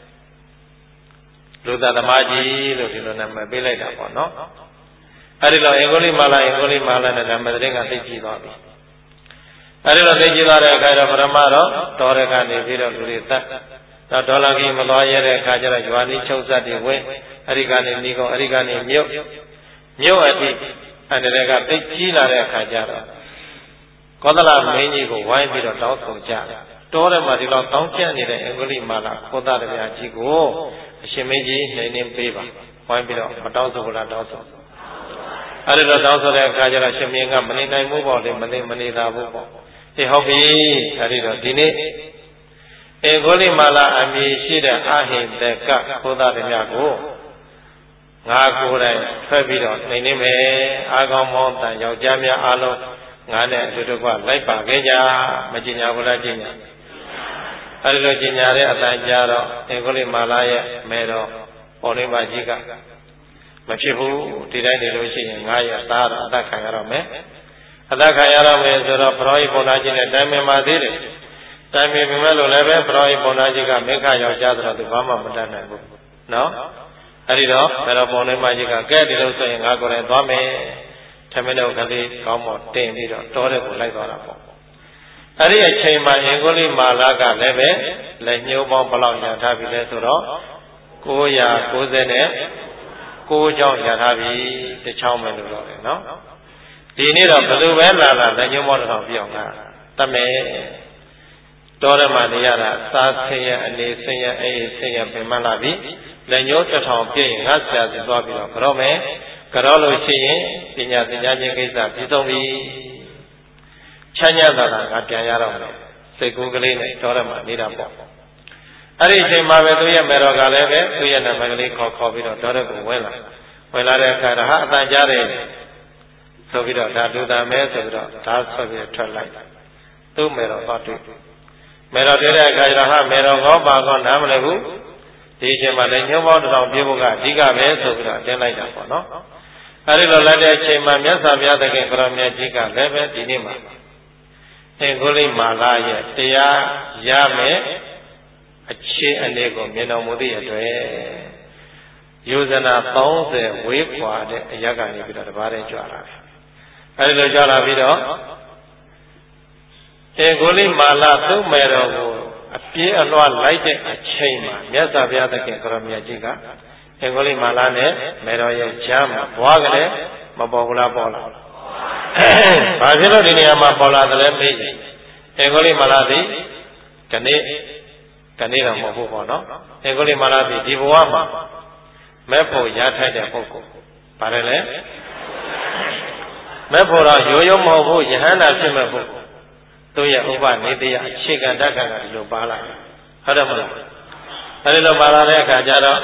လူသားသမားကြီးလို့ဒီလိုနာမည်ပေးလိုက်တာပေါ့နော်အဲဒီတော့အင်္ဂုလိမာလာအင်္ဂုလိမာလာနဲ့နာမည်တွေကသိကြည့်သွားပြီအဲဒီတော့သိကြည့်သွားတဲ့အခါတော့ပရမတော့တော်ရကနေပြီးတော့လူတွေတတ်တော့ဒေါ်လာကြီးမသွားရတဲ့အခါကျတော့ရွာနီးချုပ်စက်တွေဝင်အဲဒီကနေနီးကောင်အဲဒီကနေမြုပ်မြုပ်အတိအဲ့ဒီကသိကြီးလာတဲ့အခါကျတော့ကောသလမင်းကြီးကိုဝိုင်းပြီးတော့တောင်းဆိုကြတယ်တော်တယ်မှာဒီလောက်တောင်းကျနေတဲ့အင်္ဂလိပ်မာလာခေါ်တာတရားကြီးကိုအရှင်မင်းကြီးနှိမ့်နှင်းပေးပါဝိုင်းပြီးတော့မတောင်းဆိုဘူးလားတောင်းဆိုအဲ့ဒီတော့တောင်းဆိုတဲ့အခါကျတော့ရှင်မင်းကမနေနိုင်ဘူးပေါ့လေမနေမနေသာဘူးပေါ့အေးဟုတ်ပြီအဲ့ဒီတော့ဒီနေ့အင်္ဂလိပ်မာလာအမည်ရှိတဲ့အာဟိတကခေါ်တာတရားကိုငါကိုယ်တိုင်ထွက်ပြီးတော့နှိမ့်နေမယ်အာကောင်းမောင်းတန်ယောက်ျားများအားလုံးငါနဲ့အတူတူကလိုက်ပါခဲ့ကြမကျင်ညာဘူးလားကျင်ညာအဲဒီလိုကျင်ညာတဲ့အတန်ကြာတော့အင်္ဂလိပ်မာလာရဲ့မဲတော်ပေါ်နေပါကြီးကမဖြစ်ဘူးဒီတိုင်းနေလို့ရှိရင်ငါရဲ့သားတော့အသက်ခံရတော့မယ်အသက်ခံရတော့မယ်ဆိုတော့ပရောဟိတ်ဘုရားကြီးနဲ့တိုင်ပင်ပါသေးတယ်တိုင်ပင်ပြီမဲ့လို့လည်းပဲပရောဟိတ်ဘုရားကြီးကမေခရောက်ကြတော့သူဘာမှမတတ်နိုင်ဘူးနော်အဲ့ဒီတော့ဘယ်တော့ပုံလေးမကြီးကကဲဒီလိုဆိုရင်ငါကိုယ်တိုင်သွားမယ်ထမင်းတော့ကလေးကောင်းမော်တင်ပြီးတော့တောတဲ့ကိုလိုက်သွားတာပေါ့အဲ့ဒီအချိန်မှာအင်္ဂုလိမာလာကလည်းပဲလက်ညှိုးပေါင်းဘလောက်ရထားပြီလဲဆိုတော့ကိုးရာကိုးဆယ်နဲ့ကိုးချောင်းရထားပြီတစ်ချောင်းပဲလို့တော့တယ်နော်ဒီနေ့တော့ဘယ်လိုပဲလာလာလက်ညှိုးပေါင်းတော့ပြောင်းတာတမဲတောရမနေရတာစားဆင်းရဲအနေဆင်းရဲအေးဆင်းရဲပြင်မလာပြီလက်ညှိုးတစ်ထောင်ပြည့်ရင်ငါဆရာစီသွားပြီးတော့ကြောမယ်ကြောလို့ရှိရင်ပညာသင်ကြားခြင်းကိစ္စပြီးဆုံးပြီချမ်းသာတာငါပြန်ရတော့မယ်စိတ်ကူးကလေးနဲ့တောရမနေတာပေါ့အဲ့ဒီအချိန်မှာပဲသူရဲ့မေတော်ကလည်းပဲသူရဲ့နာမည်ကလေးခေါ်ခေါ်ပြီးတော့တောရကိုဝင်လာဝင်လာတဲ့အခါဟာအတန်ကြားတယ်ဆိုပြီးတော့ဒါလူသားမဲဆိုပြီးတော့ဓာတ်ဆွဲပြီးထွက်လိုက်သူ့မေတော်သွားတွေ့မေတော်တွေ့တဲ့အခါကျတော့ဟာမေတော်ကောပါကောနားမလည်ဘူးဒီအချိန်မှာလည်းညှိုးပေါင်းတစ်ထောင်ပြေဖို့ကအဓိကပဲဆိုပြီးတော့တင်လိုက်တာပေါ့နော်အဲဒီလိုလိုက်တဲ့အချိန်မှာမြတ်စွာဘုရားသခင်ကိုရောမြတ်ကြီးကလည်းပဲဒီနေ့မှာအင်္ဂုလိမာလာရဲ့တရားရမယ်အခြေအနေကိုမြင်တော်မူသည့်အတွက်ယောဇနာသုံးဆယ်ဝေးခွာတဲ့အရာကနေပြီးတော့တပါးတည်းကြွလာတယ်အဲဒီလိုကြွလာပြီးတော့အင်္ဂုလိမာလာသူ့မယ်တော်ကိုအပြင်းအလွှားလိုက်တဲ့အချိန်မှာမြတ်စွာဘုရားသခင်ကိုရောမြတ်ကြီးကအင်္ဂုလိမာလာနဲ့မေတော်ရဲ့ကြားမှာဘွားကလေးမပေါ်ဘူးလားပေါ်လာဘာဖြစ်လို့ဒီနေရာမှာပေါ်လာတယ်လဲမေးရင်အင်္ဂုလိမာလာသည်ကနေ့ကနေ့တော့မဟုတ်ဘူးပေါ့နော်အင်္ဂုလိမာလာသည်ဒီဘဝမှာမဲ့ဖို့ရထိုက်တဲ့ပုဂ္ဂိုလ်ပါတယ်လေမဲ့ဖို့တော့ရိုးရိုးမဟုတ်ဘူးယဟန္တာဖြစ်မဲ့ပုဂ္ဂိုလ်သူရဲ့ဥပနေတရားအခြေခံတတ်ကံကဒီလိုပါလာဟုတ်တယ်မလားအဲဒီလိုပါလာတဲ့အခါကျတော့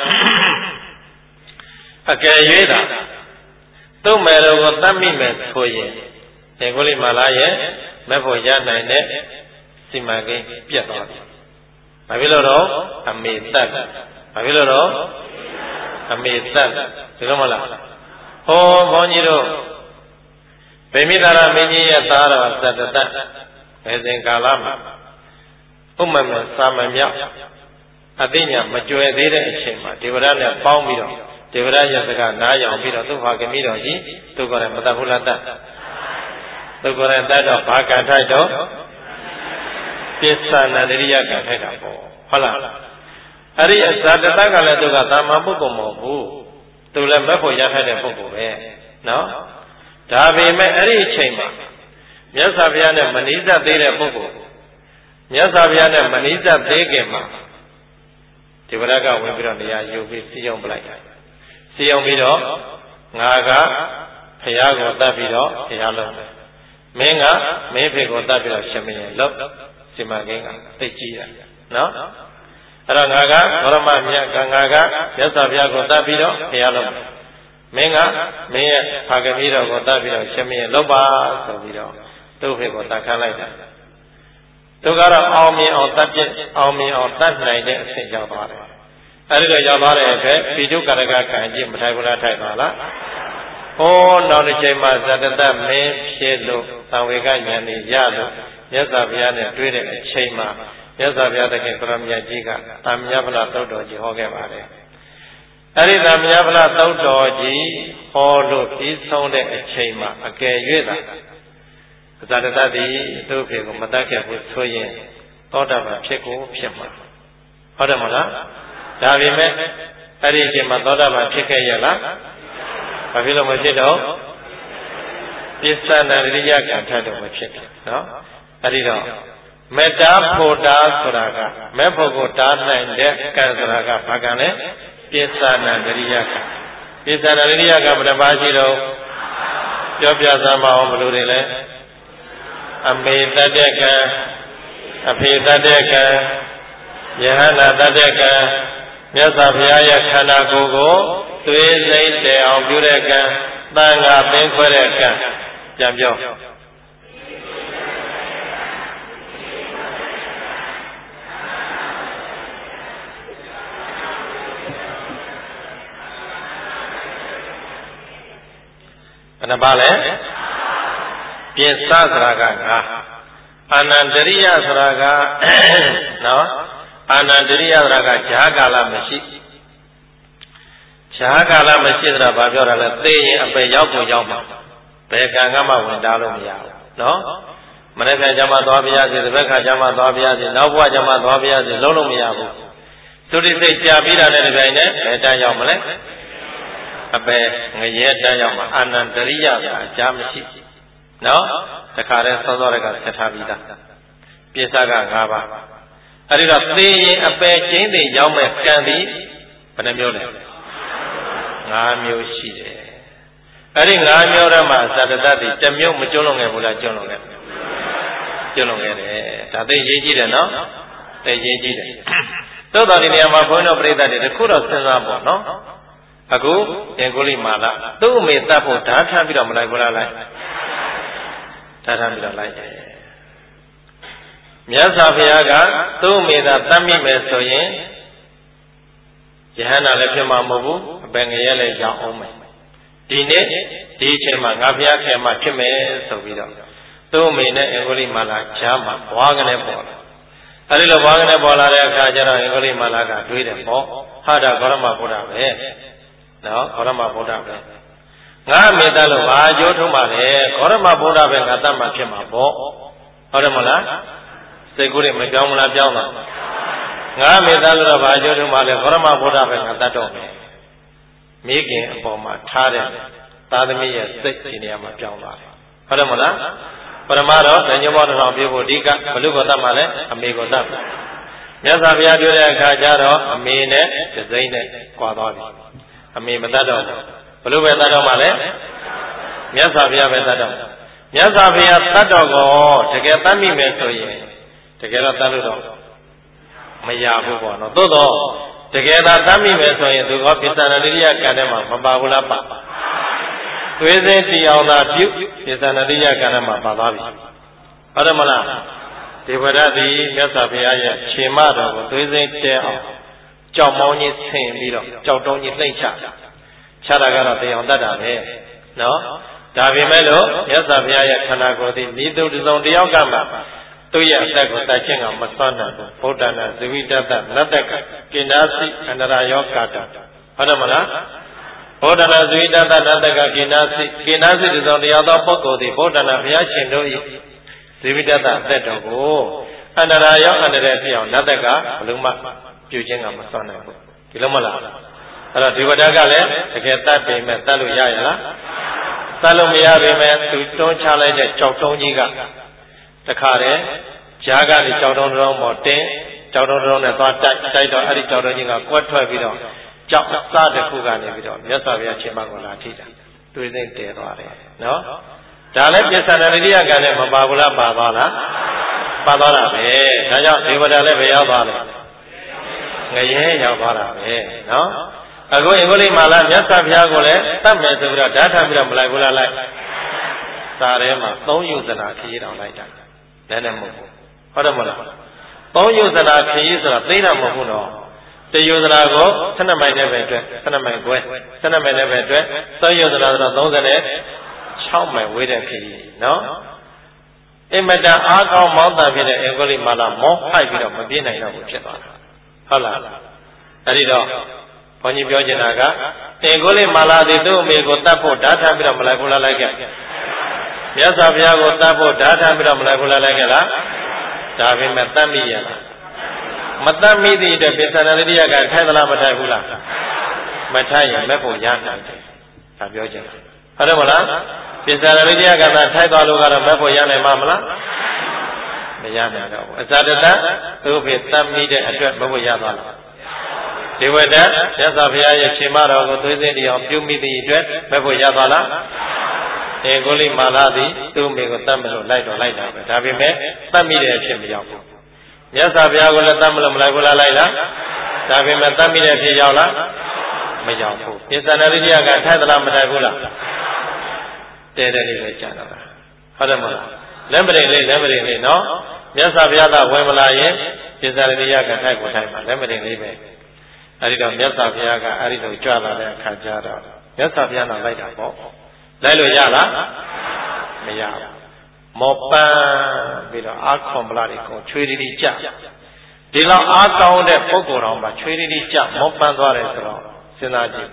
အကယ်၍သာသူ့မယ်တော်ကိုတတ်မိမယ်ဆိုရင်အင်္ဂုလိမာလာရဲ့မဲ့ဖို့ရနိုင်တဲ့စီမံကိန်းပြတ်သွားပြီ။ဘာဖြစ်လို့တော့အမေတတ်။ဘာဖြစ်လို့တော့အမေတတ်ဒီလိုမလား။ဟောဘုန်းကြီးတို့ဗိမိသာရမင်းကြီးရဲ့သားတော်သတ္တတဘယ်စဉ်ကာလမှာဥမ္မမစာမမြောက်အသိဉာဏ်မကြွယ်သေးတဲ့အချိန်မှာဒေဝရနဲ့ပေါင်းပြီးတော့ဒေဝရရဲ့စကားနားယောင်ပြီးတော့သူ့ဟာကမိတော်ကြီးသူကိုယ်လည်းမတတ်ဘူးလားတတ်သူကိုယ်လည်းတတ်တော့ဘာကံထိုက်တော့ပစ္စနာတရိယကံထိုက်တာပေါ့ဟုတ်လားအဲ့ဒီအဇာတတကလည်းသူကသာမန်ပုဂ္ဂိုလ်မဟုတ်ဘူးသူလည်းမဲ့ဖို့ရထိုက်တဲ့ပုဂ္ဂိုလ်ပဲနော်ဒါပေမဲ့အဲ့ဒီအချိန်မှာမြတ်စွာဘုရားနဲ့မနိစ္စသေးတဲ့ပုဂ္ဂိုလ်မြတ်စွာဘုရားနဲ့မနိစ္စသေးခင်မှာဒီဗရကဝင်ပြီးတော့နေရာယူပြီးစီအောင်ပလိုက်စီအောင်ပြီးတော့ငါကဘုရားကိုတတ်ပြီးတော့ဘုရားလုံးတယ်မင်းကမင်းဖေကိုတတ်ပြီးတော့ရှင်မင်းလုံးစီမံကိန်းကသိကြည့်ရနော်အဲ့တော့ငါကဘောရမမြတ်ကငါကမြတ်စွာဘုရားကိုတတ်ပြီးတော့ဘုရားလုံးမင်းကမင်းရဲ့ဖာကမိတော်ကိုတတ်ပြီးတော့ရှင်မင်းလုံးပါဆိုပြီးတော့သူ့ဖေကိုတတ်ခမ်းလိုက်တာသူကတော့အောင်မြင်အောင်တတ်ပြအောင်မြင်အောင်တတ်နိုင်တဲ့အဆင့်ရောက်သွားတယ်အဲဒီတော့ရောက်သွားတဲ့အတွက်ပိဋုကရကကံကြီးမထိုင်ဘူးလားထိုင်ပါလားဟောနောက်တစ်ချိန်မှာဇတတမင်းဖြစ်လို့သံဝေကဉာဏ်นี่ရလို့မြတ်စွာဘုရားနဲ့တွေ့တဲ့အချိန်မှာမြတ်စွာဘုရားသခင်ကိုရမြတ်ကြီးကသံမြတ်ဗလာသုတ်တော်ကြီးဟောခဲ့ပါတယ်အဲဒီသံမြတ်ဗလာသုတ်တော်ကြီးဟောလို့ပြီးဆုံးတဲ့အချိန်မှာအကယ်၍သာဇာတတသည်သူ့ဖေကိုမတတ်ခဲ့ဘူးဆိုရင်သောတာပန်ဖြစ်ကိုဖြစ်မှာဟုတ်တယ်မလားဒါပေမဲ့အဲ့ဒီအချိန်မှာသောတာပန်ဖြစ်ခဲ့ရလားဘာဖြစ်လို့မဖြစ်တော့ပစ္စနာရိယကံထတော့မဖြစ်ဘူးနော်အဲ့ဒီတော့မေတ္တာဖို့တာဆိုတာကမဲ့ဖို့ကိုတားနိုင်တဲ့ကံဆိုတာကဘာကံလဲပစ္စနာရိယကံပစ္စနာရိယကံဘယ်နှပါးရှိတော့ပြောပြစမ်းပါအောင်ဘယ်လိုတွေလဲအမေတတ်တဲ့ကံအဖေတတ်တဲ့ကံယဟန္တာတတ်တဲ့ကံမြတ်စွာဘုရားရဲ့ခန္ဓာကိုယ်ကိုသွေးစိမ့်တည်အောင်ပြုတဲ့ကံသံဃာပင်ခွဲတဲ့ကံပြန်ပြောဘယ်နှပါလဲပစ္စဆိုတာကငါအာနန္တရိယဆိုတာကနော်အာနန္တရိယဆိုတာကဈာကာလမရှိဈကာလမရှိသလားဘာပြောတာလဲသိရင်အပေရောက်ကိုရောက်မှာဘယ်ကံကမှဝင်တားလို့မရဘူးနော်မနေ့ကကြမှာသွားပြရစီဒီဘက်ကကြမှာသွားပြရစီနောက်ဘဝကြမှာသွားပြရစီလုံးလုံးမရဘူးသူတိစိတ်ကြာပြီးတာနဲ့ဒီပိုင်းနဲ့ဘယ်တန်းရောက်မလဲအပေငရဲတန်းရောက်မှာအာနန္တရိယကအကြာမရှိနော်တခါတည်းစောစောတက်ကဆက်ထားပြီးသားပြစ္ဆက၅ပါးအဲ့ဒီတော့သိရင်အပေကျင်းသိရောက်မဲ့ကံသည်ဘယ်နှမျိုးလဲ၅မျိုးရှိတယ်အဲ့ဒီ၅မျိုးထဲမှာသတ္တတ္တိတစ်မျိုးမကျွလွန်ခဲ့ဘူးလားကျွလွန်ခဲ့ကျွလွန်ခဲ့တယ်ဒါသိရေးကြည့်တယ်နော်သိရေးကြည့်တယ်သို့တော်ဒီနေရာမှာဘုန်းတော်ပြိဿတွေတခုတော့စဉ်းစားပေါ့နော်အခုအင်္ဂုလိမာလာသူ့အမေတတ်ဖို့ဓာတ်ထမ်းပြီးတော့မလိုက်ဘူးလားလိုက်ဓာတ်ထမ်းပြီးတော့လိုက်တယ်မြတ်စွာဘုရားကသူ့အမေသာတတ်မိမယ်ဆိုရင်ယဟန္တာလည်းဖြစ်မှာမဟုတ်ဘူးအပင်ငရဲလည်းရောက်အောင်မယ်ဒီနေ့ဒီအချိန်မှာငါဘုရားခင်မှာဖြစ်မယ်ဆိုပြီးတော့သူ့အမေနဲ့အင်္ဂုလိမာလာချားမှာဘွားကနေပေါ်လာအဲဒီလိုဘွားကနေပေါ်လာတဲ့အခါကျတော့အင်္ဂုလိမာလာကတွေးတယ်ပေါ့ဟာတာဂေါရမဗုဒ္ဓပဲနော်ဂေါရမဗုဒ္ဓပဲငါအမေတတ်လို့ဘာအကျိုးထုံးပါလဲဂေါရမဗုဒ္ဓပဲငါတတ်မှဖြစ်မှာပေါ့ဟုတ်တယ်မလားစိတ်ကူးတွေမပြောင်းမလားပြောင်းတော့ငါမေတ္တာလို့တော့ဘာကြိုးထုံးပါလဲဂေါရမဗုဒ္ဓပဲငါတတ်တော့မယ်မိခင်အပေါ်မှာထားတဲ့သာသမီရဲ့စိတ်ဒီနေရာမှာပြောင်းသွားတယ်ဟုတ်တယ်မလားပရမတော့တညမောတော်ပြေဖို့အဓိကဘလူကိုတတ်မှလည်းအမေကိုတတ်မြတ်စွာဘုရားပြောတဲ့အခါကျတော့အမေနဲ့ဒစိမ့်နဲ့ကြွားသွားပြီအမေမတတ်တော့ဘလူပဲတတ်တော့မှလည်းမြတ်စွာဘုရားပဲတတ်တော့မြတ်စွာဘုရားတတ်တော့ကောတကယ်တတ်မိမယ်ဆိုရင်တကယ်တော့တတ်လို့တော့မရဘူးပေါ့နော်သို့တော့တကယ်သာတတ်မိမယ်ဆိုရင်သူကပိဿနာတိယကံထဲမှာမပါဘူးလားပါသွေးစိတီအောင်သာပြုပိဿနာတိယကံထဲမှာပါသွားပြီဟုတ်တယ်မလားဒေဝရသည်မြတ်စွာဘုရားရဲ့ခြေမတော်ကိုသွေးစိတဲအောင်ကြောက်မောင်းကြီးဆင်ပြီးတော့ကြောက်တုံးကြီးနှိမ့်ချချတာကတော့တရားတတ်တာပဲနော်ဒါပေမဲ့လို့မြတ်စွာဘုရားရဲ့ခန္ဓာကိုယ်သည်ဤသူတစ်စုံတစ်ယောက်ကမှသူ့ရဲ့အသက်ကိုတတ်ခြင်းကမစွမ်းနိုင်ဘူးဗုဒ္ဓနာဇဝိတတနတ္တကကိဏ္ဍစီအန္တရာယောကာတဟုတ်တယ်မလားဗုဒ္ဓနာဇဝိတတနတ္တကကိဏ္ဍစီကိဏ္ဍစီတစ်စုံတစ်ယောက်သောပုဂ္ဂိုလ်သည်ဗုဒ္ဓနာဘုရားရှင်တို့၏ဇဝိတတအသက်တော်ကိုအန္တရာယောအန္တရာယ်ဖြစ်အောင်နတ္တကဘလုံးမပြုခြင်းကမစွမ်းနိုင်ဘူးဒီလိုမလားအဲ့တော့ဒီဝတ္တကလည်းတကယ်တတ်ပေမဲ့တတ်လို့ရရလားတတ်လို့မရပေမဲ့သူတွန်းချလိုက်တဲ့ကြောက်တုံးကြီးကတခါတည်းဂျားကနေကြောက်တုံးတုံးပေါ်တင်းကြောက်တုံးတုံးနဲ့သွားတိုက်တိုက်တော့အဲ့ဒီကြောက်တုံးကြီးကကွက်ထွက်ပြီးတော့ကြောက်အစတစ်ခုကနေပြီးတော့မြတ်စွာဘုရားရှင်မကိုလာထိတာတွေးသိတည်သွားတယ်နော်ဒါလည်းပြစ္ဆာနရိယကံနဲ့မပါဘူးလားပါသွားလားပါသွားတာပဲဒါကြောင့်ဒေဝတာလည်းပဲရောက်သွားတယ်ငရဲရောက်သွားတာပဲနော်အခုအင်္ဂလိပ်မာလာမြတ်စွာဘုရားကိုလည်းတတ်မယ်ဆိုပြီးတော့ဓာတ်ထပြီးတော့မလိုက်ဘူးလားလိုက်စာထဲမှာသုံးယုဇနာခရီးတော်လိုက်တာလည်းနဲ့မဟုတ်ဘူးဟုတ်တယ်မလားသုံးယုဇနာခရီးဆိုတာသိတာမဟုတ်ဘူးနော်တယုဇနာကိုဆယ်နှစ်မိုင်နဲ့ပဲအတွက်ဆယ်နှစ်မိုင်ခွဲဆယ်နှစ်မိုင်နဲ့ပဲအတွက်သုံးယုဇနာဆိုတော့သုံးဆယ်နဲ့ခြောက်မိုင်ဝေးတဲ့ခရီးနော်အင်မတန်အားကောင်းမောင်းတန်ဖြစ်တဲ့အင်္ဂလိပ်မာလာမောဖိုက်ပြီးတော့မပြေးနိုင်တော့ဘူးဖြစ်သွားတာဟုတ်လားအဲ့ဒီတော့ဘုန်းကြီးပြောချင်တာကအင်္ဂလိပ်မာလာသည်သူ့အမေကိုတတ်ဖို့ဓာတ်ထမ်းပြီးတော့မလိုက်ဘူးလားလိုက်ခဲ့မြတ်စွာဘုရားကိုတတ်ဖို့ဓာတ်ထမ်းပြီးတော့မလိုက်ဘူးလားလိုက်ခဲ့လားဒါပေမဲ့တတ်မိရလားမတတ်မိသည့်အတွက်ပိဿနာတိယကထိုက်သလားမထိုက်ဘူးလားမထိုက်ရင်မဲ့ဖို့ရနိုင်တယ်ဒါပြောချင်တယ်ဟုတ်တယ်မလားပိဿနာတိယကသာထိုက်သွားလို့ကတော့မဲ့ဖို့ရနိုင်မှာမလားမရနိုင်တော့ဘူးအဇာတတသူ့ဖေတတ်မိတဲ့အတွက်မဲ့ဖို့ရသွားလားဒေဝတမြတ်စွာဘုရားရဲ့ရှင်မတော်ကိုသွေးစင်းတရားပြုမိသည့်အတွက်မဲ့ဖို့ရသွားလားအင်္ဂလိပ်မာလာသည်သူ့မိကိုတတ်မလို့လိုက်တော့လိုက်တာပဲဒါပေမဲ့တတ်မိတဲ့အဖြစ်မရောက်ဘူးမြတ်စွာဘုရားကိုလည်းတတ်မလို့မလိုက်ဘူးလားလိုက်လားဒါပေမဲ့တတ်မိတဲ့အဖြစ်ရောက်လားမရောက်ဘူးပိဿနာရိယကထိုက်သလားမထိုက်ဘူးလားတဲတဲလေးပဲကြာတော့တာဟုတ်တယ်မလားလက်ပရိလေးလက်ပရိလေးနော်မြတ်စွာဘုရားကဝင်မလာရင်ပိဿနာရိယကထိုက်ကိုထိုက်မှာလက်ပရိလေးပဲအဲဒီတော့မြတ်စွာဘုရားကအဲဒီလိုကြွလာတဲ့အခါကျတော့မြတ်စွာဘုရားကလိုက်တာပေါ့လိုက်လို့ရလားမရဘူးမောပန်းပြီးတော့အာခွန်ပလာတွေကိုချွေးရီကြဒီလောက်အားကောင်းတဲ့ပုဂ္ဂိုလ်တော်မှာချွေးရီကြမောပန်းသွားတယ်ဆိုတော့စဉ်းစားကြည့်ပေါ့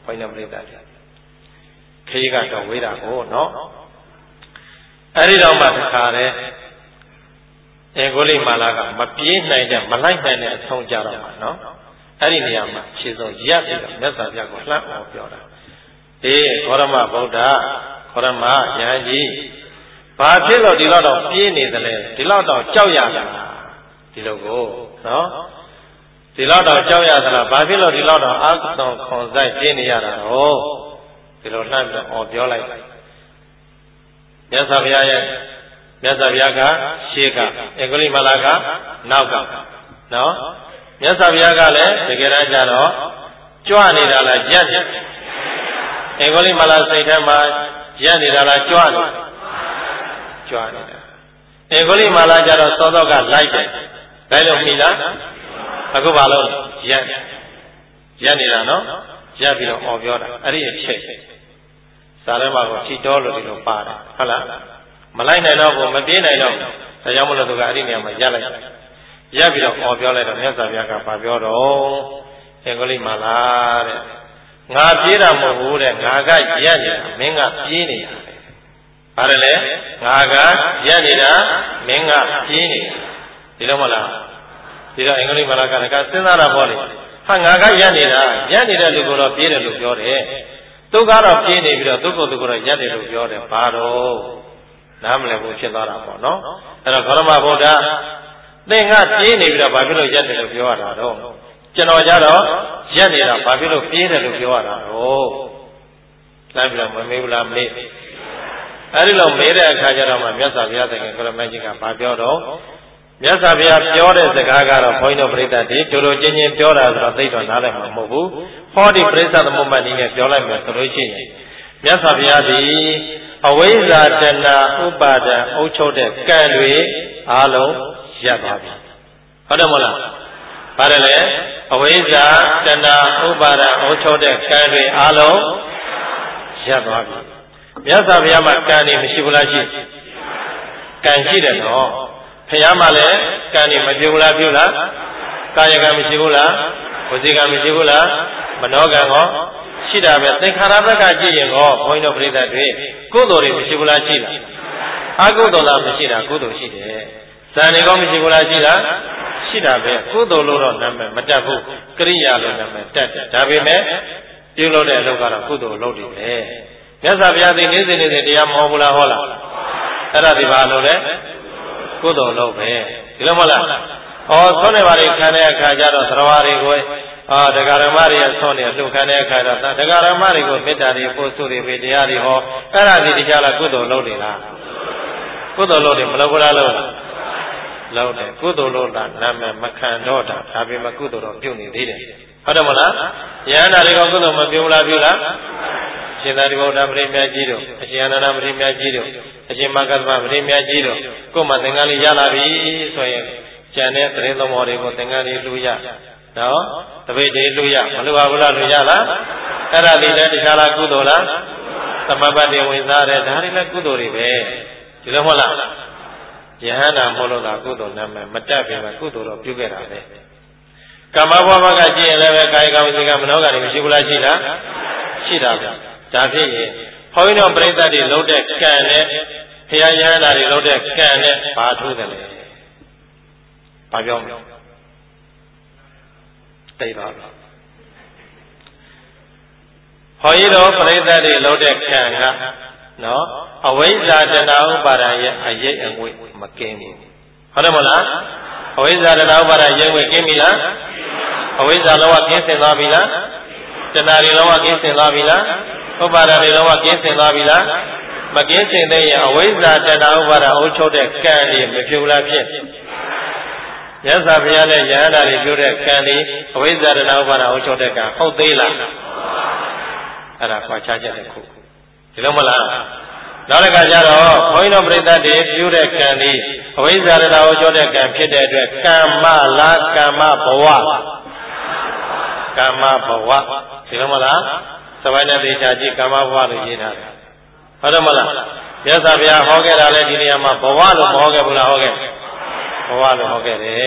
ဘုန်းကြီးတို့ပြိတ္တာခေးကတော့ဝေးတာကိုနော်အဲ့ဒီတော့မှတခါတည်းအေဂုလိမာလာကမပြေးနိုင်တဲ့မလိုက်နိုင်တဲ့အဆုံးကြတော့မှာနော်အဲ့ဒီနေရာမှာခြေစုံရပ်ပြီးတော့မြတ်စွာဘုရားကိုလှမ်းအောင်ပြောတာအေးခောရမဗုဒ္ဓခောရမယဟန်ကြီးဘာဖြစ်လို့ဒီလောက်တော့ပြေးနေသလဲဒီလောက်တော့ကြောက်ရလားဒီလိုကိုနော်ဒီလောက်တော့ကြောက်ရသလားဘာဖြစ်လို့ဒီလောက်တော့အာသုံခွန်ဆိုင်ပြေးနေရတာတော့ဒီလိုလှမ်းပြီးတော့ပြောလိုက်မြတ်စွာဘုရားရဲ့မြတ်စွာဘုရားကရှေ့ကအေဂုလိမာလာကနောက်ကနော်မြတ်စွာဘုရားကလည်းတကယ်တမ်းကျတော့ကြွနေတာလားရက်နေအေဂုလိမာလာစိတ်ထဲမှာရက်နေတာလားကြွနေကြွနေတာအေဂုလိမာလာကျတော့သောသောကလိုက်တယ်လိုက်လို့မိလားအခုဘာလို့ရက်ရက်နေတာနော်ရက်ပြီးတော့អော်ပြောတာအဲ့ဒီအချက်စာထဲမှာကိုချီတော်လို့ဒီလိုပါတယ်ဟုတ်လားမလိုက်နိုင်တော့ဘူးမပြေးနိုင်တော့ဘူးဒါကြောင့်မလို့သူကအဲ့ဒီနေရာမှာရက်လိုက်ရက်ပြီးတော့អော်ပြောလိုက်တော့မြတ်စွာဘုရားကဘာပြောတော့အေဂုလိမာလာတဲ့ငါပြေးတာမဟုတ်ဘူးတဲ့ငါကရက်နေတာမင်းကပြေးနေတာဘာလဲလဲငါကရက်နေတာမင်းကပြေးနေတာဒီလိုမလားဒီတော့အေဂုလိမာလာကလည်းစဉ်းစားတာပေါ့လေဟာငါကရက်နေတာရက်နေတဲ့လူကတော့ပြေးတယ်လို့ပြောတယ်သူကတော့ပြေးနေပြီးတော့သူ့ကိုယ်သူကတော့ရက်တယ်လို့ပြောတယ်ဘာတော့နားမလည်ဘူးဖြစ်သွားတာပေါ့နော်အဲ့တော့ဂေါရမဗုဒ္ဓသင်ကပြေးနေပြီးတော့ဘာဖြစ်လို့ရက်တယ်လို့ပြောရတာတော့ကျွန်တော်ကြတော့ရက်နေတာဘာဖြစ်လို့ပြေးတယ်လို့ပြောရတာတော့လိုက်ပြီးတော့မမေးဘူးလားမေးအဲ့ဒီလိုမေးတဲ့အခါကျတော့မှမြတ်စွာဘုရားသခင်ကိုရမကြီးကဘာပြောတော့မြတ်စွာဘုရားပြောတဲ့စကားကတော့ဘုန်းကြီးတို့ပြိတ္တတွေတို့တို့ချင်းချင်းပြောတာဆိုတော့သိတော့နားလည်မှာမဟုတ်ဘူးဟောဒီပြိဿသမုပ္ပါဒ်နည်းနဲ့ပြောလိုက်မယ်ဆိုလို့ရှိရင်မြတ်စွာဘုရားသည်အဝိဇ္ဇာတဏဥပါဒံအုပ်ချုပ်တဲ့ကံတွေအားလုံးရပ်သွားပြီဟုတ်တယ်မဟုတ်လားပါတယ်လေအဝိဇ္ဇာတဏဥပါဒံအုပ်ချုပ်တဲ့ကံတွေအားလုံးရပ်သွားပြီမြတ်စွာဘုရားမှာကံတွေမရှိဘူးလားရှိကံရှိတယ်နော်ဘုရားမှာလည်းကံတွေမပြုဘူးလားပြုလားကာယကံမရှိဘူးလားဝစီကံမရှိဘူးလားမနောကံရောရှိတာပဲသင်္ခါရဘက်ကကြည့်ရင်ဟောဘုန်းကြီးတို့ပြိဿတွေကုသိုလ်တွေမရှိဘူးလားရှိလားအကုသိုလ်လားမရှိတာကုသိုလ်ရှိတယ်ဇာနေကောမရှိဘူးလားရှိလားရှိတာပဲကုသိုလ်လို့တော့နာမည်မတတ်ဘူးကရိယာလို့နာမည်တတ်တယ်ဒါပေမဲ့ပြုလုပ်တဲ့အလုပ်ကတော့ကုသိုလ်လုပ်တယ်ပဲမြတ်စွာဘုရားသိနေစဉ်နေစဉ်တရားမဟောဘူးလားဟောလားအဲ့ဒါဒီဘာလို့လဲကုသိုလ်လုပ်ပဲဒီလိုမဟုတ်လားဩဆွနေပါလေခံတဲ့အခါကျတော့သရဝါတွေကိုအာဒကာရမတွေဆွနေလှုပ်ခံတဲ့အခါတော့ဒကာရမတွေကိုမေတ္တာတွေပို့ဆုတွေပဲတရားတွေဟောအဲ့ဒါဒီတရားလားကုသိုလ်လုပ်တယ်လားကုသိုလ်လုပ်တယ်မလုပ်ဘူးလားလုပ်လုပ်တယ်ကုသိုလ်လုပ်တာနာမည်မခံတော့တာဒါပေမဲ့ကုသိုလ်တော့ပြုနေသေးတယ်ဟုတ်တယ်မလားယန္တာတွေကကုသိုလ်မပြုလားပြုလားရှင်သာရိပုတ္တပရိမြတ်ကြီးတို့အရှင်အနန္ဒပရိမြတ်ကြီးတို့အရှင်မဂ္ဂသမပရိမြတ်ကြီးတို့ကိုယ်မှသင်္ကန်းလေးရလာပြီဆိုရင်ကျန်တဲ့သတင်းသမောတွေကိုသင်္ကန်းလေးလူရနော်တပိတ်တွေလူရမလူပါဘူးလားလူရလားအဲ့ဒါလေးလည်းတရားလားကုသိုလ်လားသမဘတ်တွေဝင်စားတယ်ဒါတွေလည်းကုသိုလ်တွေပဲဒီလိုမဟုတ်လားယဟန္တာမဟုတ်လို့သာကုသိုလ်နာမည်မတတ်ပြင်ပဲကုသိုလ်တော့ပြုခဲ့တာပဲကာမဘဝကကြည့်ရင်လည်းပဲကာယကံဝစီကံမနောကံတွေမရှိဘူးလားရှိလားရှိတာဗျဒါဖြစ်ရင်ဘုန်းကြီးတို့ပြိဿတွေလုံးတဲ့ကံနဲ့ဘုရားယဟန္တာတွေလုံးတဲ့ကံနဲ့ဘာထူးတယ်လဲဘာပြောမလဲသိပါဘူးဘုန်းကြီးတို့ပြိဿတွေလုံးတဲ့ကံကနော်အဝိဇ္ဇာတဏှာဥပါဒံရဲ့အရေးအငွေ့မကင်းဘူးဟုတ်တယ်မလားအဝိဇ္ဇာတဏှာဥပါဒံရဲ့အငွေ့ကင်းပြီလားအဝိဇ္ဇာလောကကင်းစင်သွားပြီလားတဏှာတွေလောကကင်းစင်သွားပြီလားဥပါဒံတွေလောကကင်းစင်သွားပြီလားမကင်းစင်သေးရင်အဝိဇ္ဇာတဏှာဥပါဒံအုပ်ချုပ်တဲ့ကံတွေမပြုလားဖြစ်မြတ်စွာဘုရားနဲ့ယဟန္တာတွေပြုတဲ့ကံတွေအဝိဇ္ဇာတဏှာဥပါဒံအုပ်ချုပ်တဲ့ကံဟုတ်သေးလားအဲ့ဒါခွာခြားချက်တစ်ခုဒီလိုမလားနောက်တစ်ခါကျတော့ဘုန်းကြီးတို့ပြိဿတွေပြုတဲ့ကံဒီအဝိဇ္ဇာတဏှာကိုကြောတဲ့ကံဖြစ်တဲ့အတွက်ကမ္မလားကမ္မဘဝကမ္မဘဝဒီလိုမလားသဘောနဲ့သိချာကြည့်ကမ္မဘဝလို့ရေးထားတယ်ဟုတ်တယ်မလားမြတ်စွာဘုရားဟောခဲ့တာလည်းဒီနေရာမှာဘဝလို့မဟောခဲ့ဘူးလားဟောခဲ့ဘဝလို့ဟောခဲ့တယ်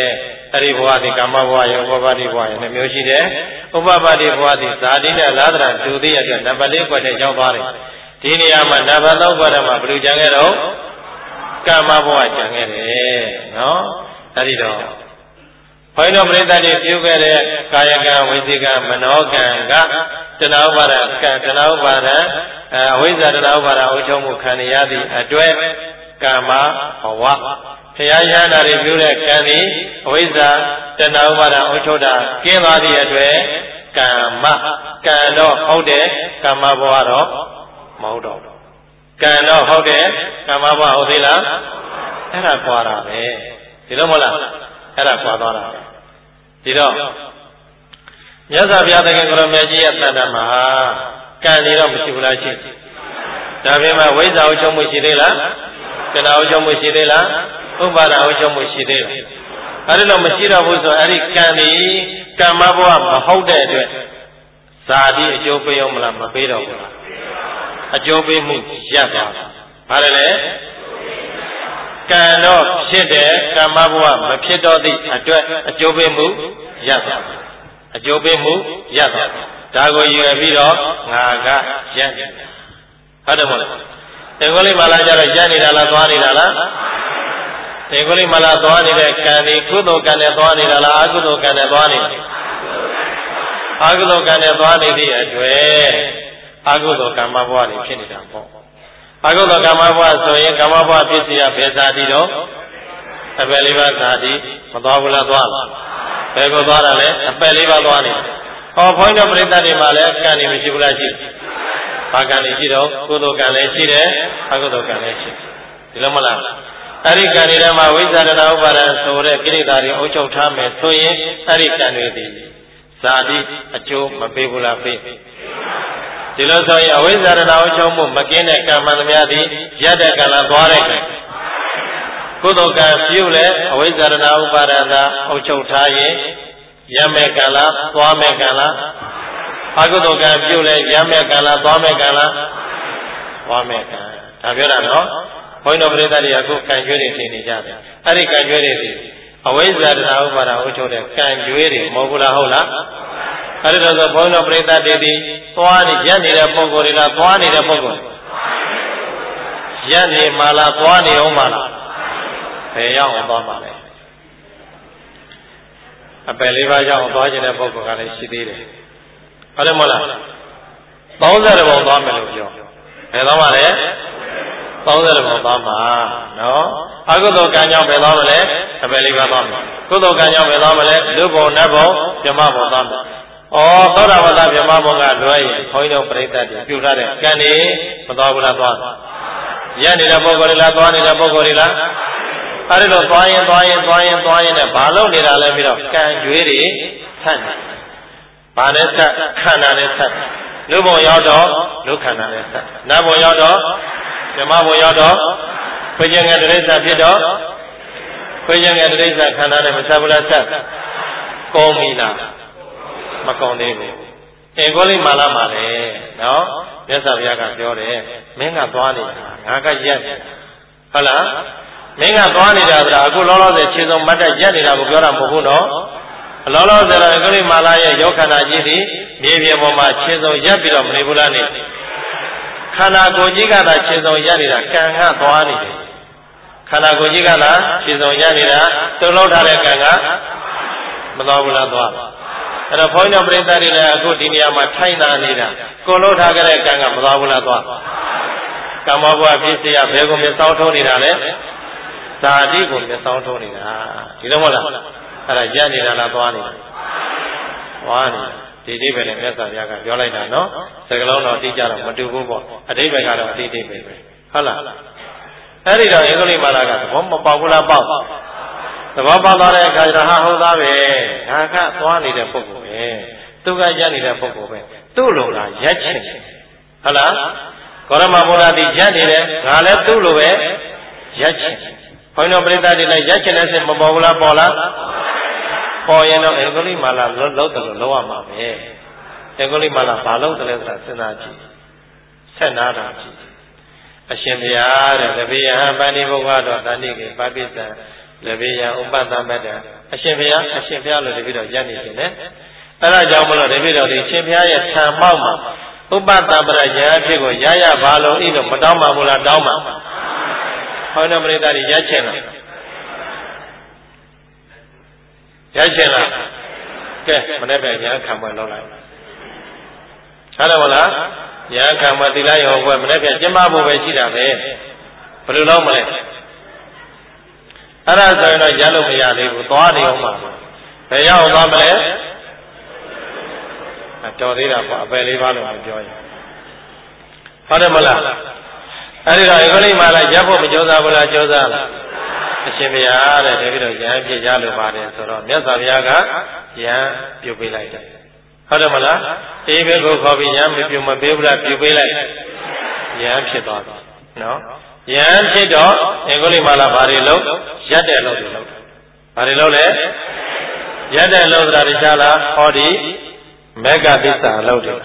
အဲ့ဒီဘဝဒီကာမဘဝရောဥပပါတိဘဝရောနှမျိုးရှိတယ်ဥပပါတိဘဝဒီဇာတိနဲ့လာဒရာဒုတိယအတွက်နံပါတ်လေးကွက်တဲ့ရောက်သွားတယ်ဒီနေရာမှာနံပါတ်သုံးကွက်တဲ့မှာဘယ်လိုကြံခဲ့တော့ကာမဘဝကြံခဲ့တယ်နော်အဲ့ဒီတော့ဘုန်းတော်ပရိသတ်တွေပြုခဲ့တဲ့ကာယကံဝိသိကံမနောကံကတဏှာဥပါဒကံတဏှာဥပါဒအဝိဇ္ဇာတဏှာဥပါဒအုပ်ချုပ်မှုခံရသည့်အတွက်ကာမဘဝဘုရားရဟန္တာတွေပြုတဲ့ကံဒီအဝိဇ္ဇာတဏှာဥပါဒအုပ်ချုပ်တာကျင်းသွားသည့်အတွက်ကံမကံတော့ဟုတ်တယ်ကာမဘဝတော့မဟုတ်တော့ကံတော့ဟုတ်တယ်ကာမဘဝဟုတ်သေးလားအဲ့ဒါကြွားတာပဲဒီလိုမဟုတ်လားအဲ့ဒါကြွားသွားတာပဲဒီတော့မြတ်စွာဘုရားသခင်ကိုရောမြတ်ကြီးရဲ့တဏ္ဍာမှာကံနေတော့မရှိဘူးလားရှိဒါပေမဲ့ဝိဇ္ဇာအုပ်ချုပ်မှုရှိသေးလားတဏှာအုပ်ချုပ်မှုရှိသေးလားဥပါဒအုပ်ချုပ်မှုရှိသေးလားအဲ့ဒီလိုမရှိတော့ဘူးဆိုအဲ့ဒီကံဒီကမ္မဘဝမဟုတ်တဲ့အတွက်ဇာတိအကျိုးပေးအောင်မလားမပေးတော့ဘူးလားအကျိုးပေးမှုရပ်သွားတာဘာလဲလဲကံတော့ဖြစ်တယ်ကမ္မဘဝမဖြစ်တော့သည့်အတွက်အကျိုးပေးမှုရပ်သွားတယ်အကျိုးပေးမှုရပ်သွားတယ်ဒါကိုရွယ်ပြီးတော့ငါကရပ်နေတာဟုတ်တယ်မဟုတ်လားတေကိုလေးမလာကြတော့ရပ်နေတာလားသွားနေတာလားတေကိုလေးမလာသွားနေတဲ့ကံဒီကုသိုလ်ကံနဲ့သွားနေတာလားအကုသိုလ်ကံနဲ့သွားနေတာအကုသိုလ်ကံနဲ့သွားနေသည့်အတွက်အကုသိုလ်ကမ္မဘဝတွေဖြစ်နေတာပေါ့အကုသိုလ်ကမ္မဘဝဆိုရင်ကမ္မဘဝဖြစ်စီရဘယ်ဇာတိတော့အပယ်လေးပါးဇာတိမသွားဘူးလားသွားလားဘယ်ကိုသွားတာလဲအပယ်လေးပါးသွားနေဟောဘုန်းတော်ပရိသတ်တွေမှာလည်းကံနေမရှိဘူးလားရှိဘာကံနေရှိတော့ကုသိုလ်ကံလည်းရှိတယ်အကုသိုလ်ကံလည်းရှိဒီလိုမလားအဲ့ဒီကံတွေထဲမှာဝိဇ္ဇာတဏှာဥပါဒံဆိုတဲ့ကိလေသာတွေအုပ်ချုပ်ထားမယ်ဆိုရင်အဲ့ဒီကံတွေဒီဇာတိအကျိုးမပေးဘူးလားပေးဒီလိုဆိုရင်အဝိဇ္ဇာတဏှာအုပ်ချုပ်မှုမကင်းတဲ့ကံမှန်သမျှသည်ရက်တဲ့ကံလားသွားတဲ့ကံကုသိုလ်ကံပြုလဲအဝိဇ္ဇာတဏှာဥပါဒံသာအုပ်ချုပ်ထားရင်ရမဲ့ကံလားသွားမဲ့ကံလားအကုသိုလ်ကံပြုလဲရမဲ့ကံလားသွားမဲ့ကံလားသွားမဲ့ကံဒါပြောတာနော်ဘုန်းတော်ပရိသတ်တွေအခုကံကြွေးတွေသိနေကြတယ်အဲ့ဒီကံကြွေးတွေဒီအဝိဇ္ဇာတဏှာဥပါဒံအုပ်ချုပ်တဲ့ကံကြွေးတွေမဟုတ်ဘူးလားဟုတ်လားအဲ့ဒါဆိုဘုန်းတော်ပရိသတ်တွေဒီသွားနေရက်နေတဲ့ပုံကိုယ်တွေလားသွားနေတဲ့ပုံကိုယ်ရက်နေမှလားသွားနေအောင်မှလားဘယ်ရောက်အောင်သွားမှာလဲအပယ်လေးပါးရောက်အောင်သွားခြင်းတဲ့ပုံကိုယ်ကလည်းရှိသေးတယ်ဟုတ်တယ်မဟုတ်လားသုံးဆယ်ပုံသွားမယ်လို့ပြောဘယ်သွားမှာလဲသုံးဆယ်ပုံသွားမှာနော်အကုသိုလ်ကံကြောင့်ဘယ်သွားမလဲအပယ်လေးပါးသွားမယ်ကုသိုလ်ကံကြောင့်ဘယ်သွားမလဲလူဘုံနတ်ဘုံပြမဘုံသွားမယ်ဩသောတာပတ္တဗြဟ္မဘုံကလွယ်ရင်ခွန်ကြီးတို့ပြိဿတ်တွေပြုထားတဲ့ကံနေမသွားဘူးလားသွားရနေတဲ့ပုဂ္ဂိုလ်တွေလားသွားနေတဲ့ပုဂ္ဂိုလ်တွေလားအဲဒီလိုသွားရင်သွားရင်သွားရင်သွားရင်နဲ့ဘာလို့နေတာလဲပြီးတော့ကံကြွေးတွေဆက်နေဘာနဲ့ဆက်ခန္ဓာနဲ့ဆက်လူဘုံရောက်တော့လူခန္ဓာနဲ့ဆက်နတ်ဘုံရောက်တော့ဗြဟ္မဘုံရောက်တော့ခွေးခြင်းငယ်တိရစ္ဆာန်ဖြစ်တော့ခွေးခြင်းငယ်တိရစ္ဆာန်ခန္ဓာနဲ့မဆက်ဘူးလားဆက်ကောင်းပြီလားမကောင်းသေးဘူးအေကိုလိမာလာမှာလေနော်မြတ်စွာဘုရားကပြောတယ်မင်းကသွားနေတာငါကရက်နေတာဟုတ်လားမင်းကသွားနေတာဆိုတာအခုလောလောဆယ်ခြေစုံမတ်တက်ရက်နေတာကိုပြောတာမဟုတ်ဘူးနော်လောလောဆယ်တော့အေကိုလိမာလာရဲ့ယောခန္ဓာကြီးဒီမြေပြင်ပေါ်မှာခြေစုံရက်ပြီးတော့မနေဘူးလားနေခန္ဓာကိုယ်ကြီးကသာခြေစုံရက်နေတာကံကသွားနေတယ်ခန္ဓာကိုယ်ကြီးကသာခြေစုံရက်နေတာသုံးလုံးထားတဲ့ကံကမသွားဘူးလားသွားအဲ့တော့ဘုန်းတော်ပရိသတ်တွေလည်းအခုဒီနေရာမှာထိုင်တာနေတာကိုလို့ထားကြတဲ့ကံကမသွားဘူးလားသွားကမ္မဘဝပြည့်စရာဘယ်ကိုမျက်စောင်းထုံးနေတာလဲဇာတိကိုမျက်စောင်းထုံးနေတာဒီလိုမဟုတ်လားအဲ့ဒါရက်နေတာလားသွားနေတာသွားနေတာဒီအိဗယ်နဲ့မြတ်စွာဘုရားကပြောလိုက်တာနော်စကလုံးတော်တိကျတော့မတူဘူးပေါ့အတိဗယ်ကတော့အတိတိပဲဟုတ်လားအဲ့ဒီတော့အင်္ဂလိပ်မာလာကသဘောမပေါဘူးလားပေါက်သဘောပေါက်သွားတဲ့အခါကျတော့ဟာဟုတ်သားပဲငါကသွားနေတဲ့ပုဂ္ဂိုလ်ပဲသူကရက်နေတဲ့ပုဂ္ဂိုလ်ပဲသူ့လိုလားရက်ချင်ဟုတ်လားကောရမဘုရားတိရက်နေတယ်ငါလည်းသူ့လိုပဲရက်ချင်ဘုန်းတော်ပရိသတ်တွေလည်းရက်ချင်တဲ့စိတ်မပေါ်ဘူးလားပေါ်လားပေါ်ရင်တော့အင်္ဂလိပ်မာလာလုံးလုံးတယ်လို့လောက်ရမှာပဲအင်္ဂလိပ်မာလာဘာလို့တယ်လဲဆိုတာစဉ်းစားကြည့်ဆက်နာတာကြည့်အရှင်ဘုရားတဲ့တပိယဟပန္တိဘုရားတော်တဏိကေပပိစ္ဆံလဘေယဥပတ္တမတ္တအရှင်ဘုရားအရှင်ဘုရားလို့တပည့်တော်ရန်နေခြင်းနဲ့အဲ့ဒါကြောင့်မလို့တပည့်တော်ဒီရှင်ဘုရားရဲ့ခြံမောက်မှာဥပတပရယံအဖြစ်ကိုရရပါလို့ဤလို့မတောင်းပါဘူးလားတောင်းပါဟောတော်ပရိသတ်ကြီးရချင်လားရချင်လားကဲမနေ့ကရဟန်းခံပွဲလုပ်လိုက်ဟုတ်တယ်မလားရဟန်းခံပွဲသီလရောပွဲမနေ့ကကျင်းပဖို့ပဲရှိတာပဲဘယ်လိုလုပ်မလဲအဲ့ဒါဆိုရင်တော့ရလို့မရသေးဘူးသွားနေအောင်ပါဘယ်ရောက်သွားမလဲတော်သေးတာပေါ့အပယ်လေးပါလို့ပြောရင်ဟုတ်တယ်မလားအဲ့ဒီတော့ဧကလိမာလာရပ်ဖို့မကြိုးစားဘူးလားကြိုးစားလားအရှင်ဘုရားတဲ့တကယ်တော့ရဟန်းဖြစ်ရလို့ပါတယ်ဆိုတော့မြတ်စွာဘုရားကရဟန်းပြုတ်ပေးလိုက်တယ်ဟုတ်တယ်မလားအေးဘယ်ကိုခေါ်ပြီးရဟန်းမပြုတ်မပေးဘူးလားပြုတ်ပေးလိုက်ရဟန်းဖြစ်သွားပြီနော်ယံဖြစ်တော့အင်္ဂလိပ်မာလာဘာတွေလို့ရက်တဲ့လို့တွေလို့ဘာတွေလို့လဲရက်တဲ့လို့ဆိုတာတခြားလားဟောဒီမေဃသစ္စာလို့တွေ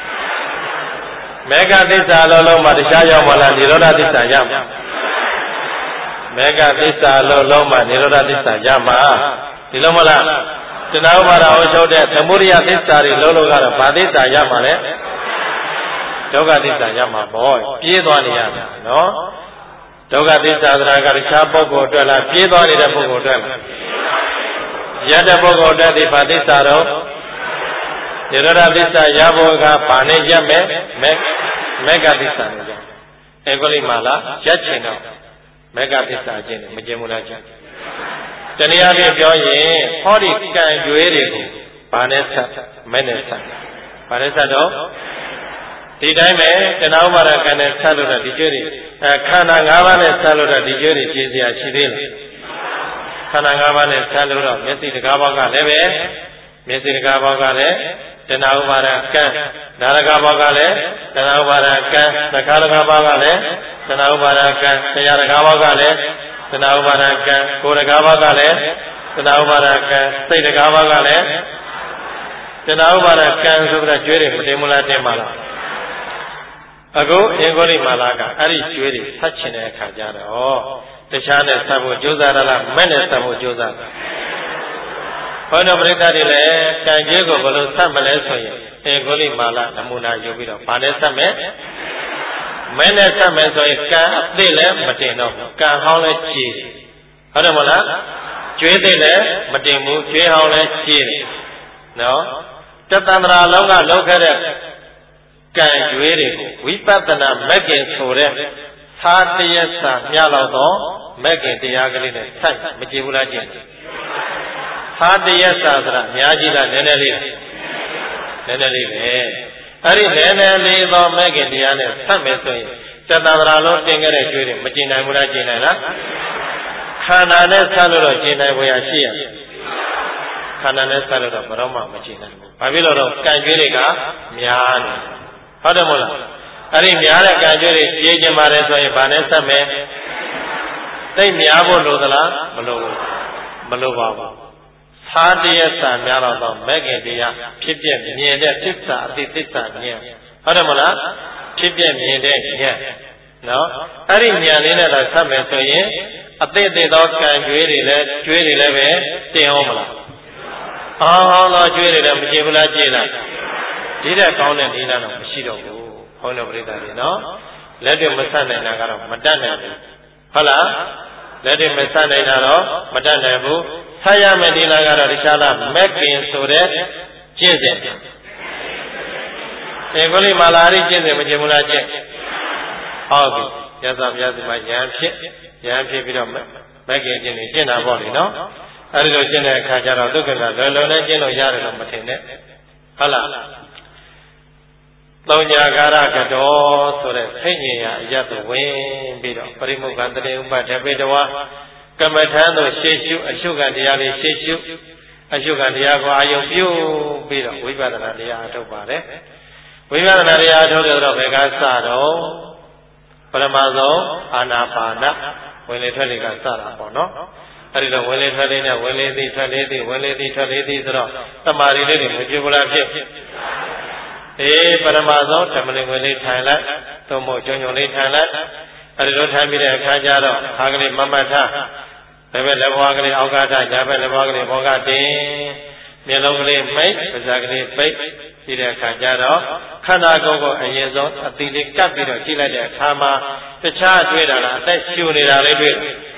မေဃသစ္စာလို့လုံးမှာတခြားရောက်မလားនិရောဓသစ္စာရမှာမေဃသစ္စာလို့လုံးမှာនិရောဓသစ္စာရမှာဒီလိုမလားတဏှာဥပါဒအောင်ချုပ်တဲ့သမုဒိယသစ္စာတွေလုံးလုံးကတော့ဘာသစ္စာရမှာလဲဒုက္ခသစ္စာရမှာပေါ့ပြေးသွားနေရတာနော်ဒုက္ခသစ္စာသရကတခြားပုဂ္ဂိုလ်အတွက်လားပြေးသွားနေတဲ့ပုဂ္ဂိုလ်အတွက်လားရတဲ့ပုဂ္ဂိုလ်အတွက်ဒီဘာသစ္စာတော့និရောဓသစ္စာရဖို့ကဘာနဲ့ရက်မဲ့မေဃသစ္စာနဲ့ရက်ဧကလိမာလာရက်ချင်တော့မေဃသစ္စာချင်းမကျင်ဘူးလားချင်းတနည်းအားဖြင့်ပြောရင်ဟောဒီကံကြွေးတွေကိုဘာနဲ့ဆက်မဲ့နဲ့ဆက်ဘာနဲ့ဆက်တော့ဒီတိုင်းပဲတဏှာဥပါဒကံနဲ့ဆက်လို့တဲ့ဒီကျွေးတွေအဲခန္ဓာ၅ပါးနဲ့ဆက်လို့တဲ့ဒီကျွေးတွေပြည့်စရာရှိသေးလားခန္ဓာ၅ပါးနဲ့ဆက်လို့တော့မျက်စိတကားပေါက်ကလည်းပဲမျက်စိတကားပေါက်ကလည်းတဏှာဥပါဒကံနာရကပေါက်ကလည်းတဏှာဥပါဒကံသက္ခာရကပေါက်ကလည်းတဏှာဥပါဒကံတရားရကပေါက်ကလည်းတဏှာဥပါဒကံကိုယ်ရကပေါက်ကလည်းတဏှာဥပါဒကံစိတ်တကားပေါက်ကလည်းတဏှာဥပါဒကံဆိုတဲ့ကျွေးတွေမတင်မလားတင်ပါလားအခုအင်္ဂလိပ်မာလာကအဲ့ဒီကျွေးတွေဆက်ချင်တဲ့အခါကျတော့တခြားနဲ့ဆက်ဖို့ကြိုးစားရလားမဲ့နဲ့ဆက်ဖို့ကြိုးစားဘုန်းတော်ပရိသတ်တွေလည်းကံကျွေးကိုဘယ်လိုဆက်မလဲဆိုရင်အင်္ဂလိပ်မာလာနမူနာယူပြီးတော့ဗာနဲ့ဆက်မယ်မဲ့နဲ့ဆက်မယ်ဆိုရင်ကံအသိလည်းမတင်တော့ဘူးကံဟောင်းလည်းကြည်ဟုတ်တယ်မလားကျွေးသိလည်းမတင်ဘူးကျွေးဟောင်းလည်းကြည်တယ်နော်တသန္တရာလုံးကလောက်ခဲ့တဲ့ကံကြွေးတွေကိုဝိပဿနာမဂ္ဂင်ဆိုတဲ့သာတယစာမြလောက်တော့မဂ္ဂင်တရားကလေးနဲ့ဆက်မကြည့်ဘူးလားကြည့်သာတယစာဆိုတာအများကြီးလားနည်းနည်းလေးနည်းနည်းလေးပဲအဲ့ဒီနည်းနည်းလေးသောမဂ္ဂင်တရားနဲ့ဆက်မယ်ဆိုရင်တသန္တရာလုံးတင်ခဲ့တဲ့ကြွေးတွေမကြည့်နိုင်ဘူးလားကြည့်နိုင်လားခန္ဓာနဲ့ဆက်လို့တော့ကြည့်နိုင်ဖို့ရရှိရခန္ဓာနဲ့ဆက်လို့တော့ဘယ်တော့မှမကြည့်နိုင်ဘူးဘာဖြစ်လို့တော့ကံကြွေးတွေကများနေဟုတ်တယ်မဟုတ်လားအဲ့ဒီများတဲ့ကံကြွေးတွေပြေးကျင်ပါတယ်ဆိုရင်ဗာနဲ့ဆက်မယ်သိများဖို့လိုသလားမလိုဘူးမလိုပါဘူးသာတယစာများတော့မဂ္ဂင်တရားဖြစ်ပြမြင်တဲ့သစ္စာအတိသစ္စာဉာဏ်ဟုတ်တယ်မဟုတ်လားဖြစ်ပြမြင်တဲ့ဉာဏ်နော်အဲ့ဒီဉာဏ်လေးနဲ့တော့ဆက်မယ်ဆိုရင်အတိအသေးသောကံကြွေးတွေလည်းကြွေးတွေလည်းပဲတင်အောင်မလားအောင်းတော့ကြွေးတွေလည်းမကြည့်ဘူးလားကြည့်လားဒီတဲ့ကောင်းတဲ့ဒီနာတော့မရှိတော့ဘူးဘုန်းတော်ပရိသတ်တွေနော်လက်တွေမဆက်နိုင်တာကတော့မတတ်နိုင်ဘူးဟုတ်လားလက်တွေမဆက်နိုင်တာတော့မတတ်နိုင်ဘူးဆက်ရမယ့်ဒီနာကတော့တခြားလားမက်ကင်ဆိုတဲ့ကျင့်စဉ်ေဂုလိမာလာရိကျင့်စဉ်မကျင့်ဘူးလားကျင့်ဟုတ်ပြီရသဗျာစီမှာယံဖြစ်ယံဖြစ်ပြီးတော့မက်ကင်ကျင့်နေကျင့်တာပေါ့လေနော်အဲဒီလိုကျင့်တဲ့အခါကျတော့ဒုက္ခကလွယ်လွယ်နဲ့ကျင့်လို့ရတယ်လို့မထင်နဲ့ဟုတ်လားသုံးညာကာရကတော်ဆိုတဲ့သိဉ္ဇရာအရတ်ကိုဝင်ပြီးတော့ပရိမုခံတရေဥပဒေပေတဝါကမ္မထံသို့ရှေ့ရှုအရှုခံတရားလေးရှေ့ရှုအရှုခံတရားကိုအာယုံပြုပြီးတော့ဝိပဿနာတရားအထုတ်ပါတယ်ဝိပဿနာတရားအထုတ်တဲ့တော့ဘယ်ကစတော့ပရမဇောအာနာပါနဝင်လေထွက်လေကစတာပေါ့နော်အဲ့ဒီတော့ဝင်လေထွက်လေနဲ့ဝင်လေသည်ထွက်လေသည်ဝင်လေသည်ထွက်လေသည်ဆိုတော့တမာရီလေးတွေမပြဘူးလားဖြစ်အေးပရမဇောဓမ္မလင်ဝင်လေးထိုင်လိုက်သို့မဟုတ်ကျုံကျုံလေးထိုင်လိုက်အဲဒီလိုထိုင်ပြီးတဲ့အခါကျတော့ခါကလေးမမတ်ထဒါပဲလက်ဘွားကလေးအောက်ကထညာဘက်လက်ဘွားကလေးဘောကတင်မျက်လုံးကလေးမိတ်ပါးစပ်ကလေးပိတ်ကြည့်တဲ့အခါကျတော့ခန္ဓာကိုယ်ကိုအရင်ဆုံးအတိလေးကပ်ပြီးတော့ကြည့်လိုက်တဲ့အခါမှာတခြားတွေ့တာလားအသက်ရှူနေတာလေးတွေ့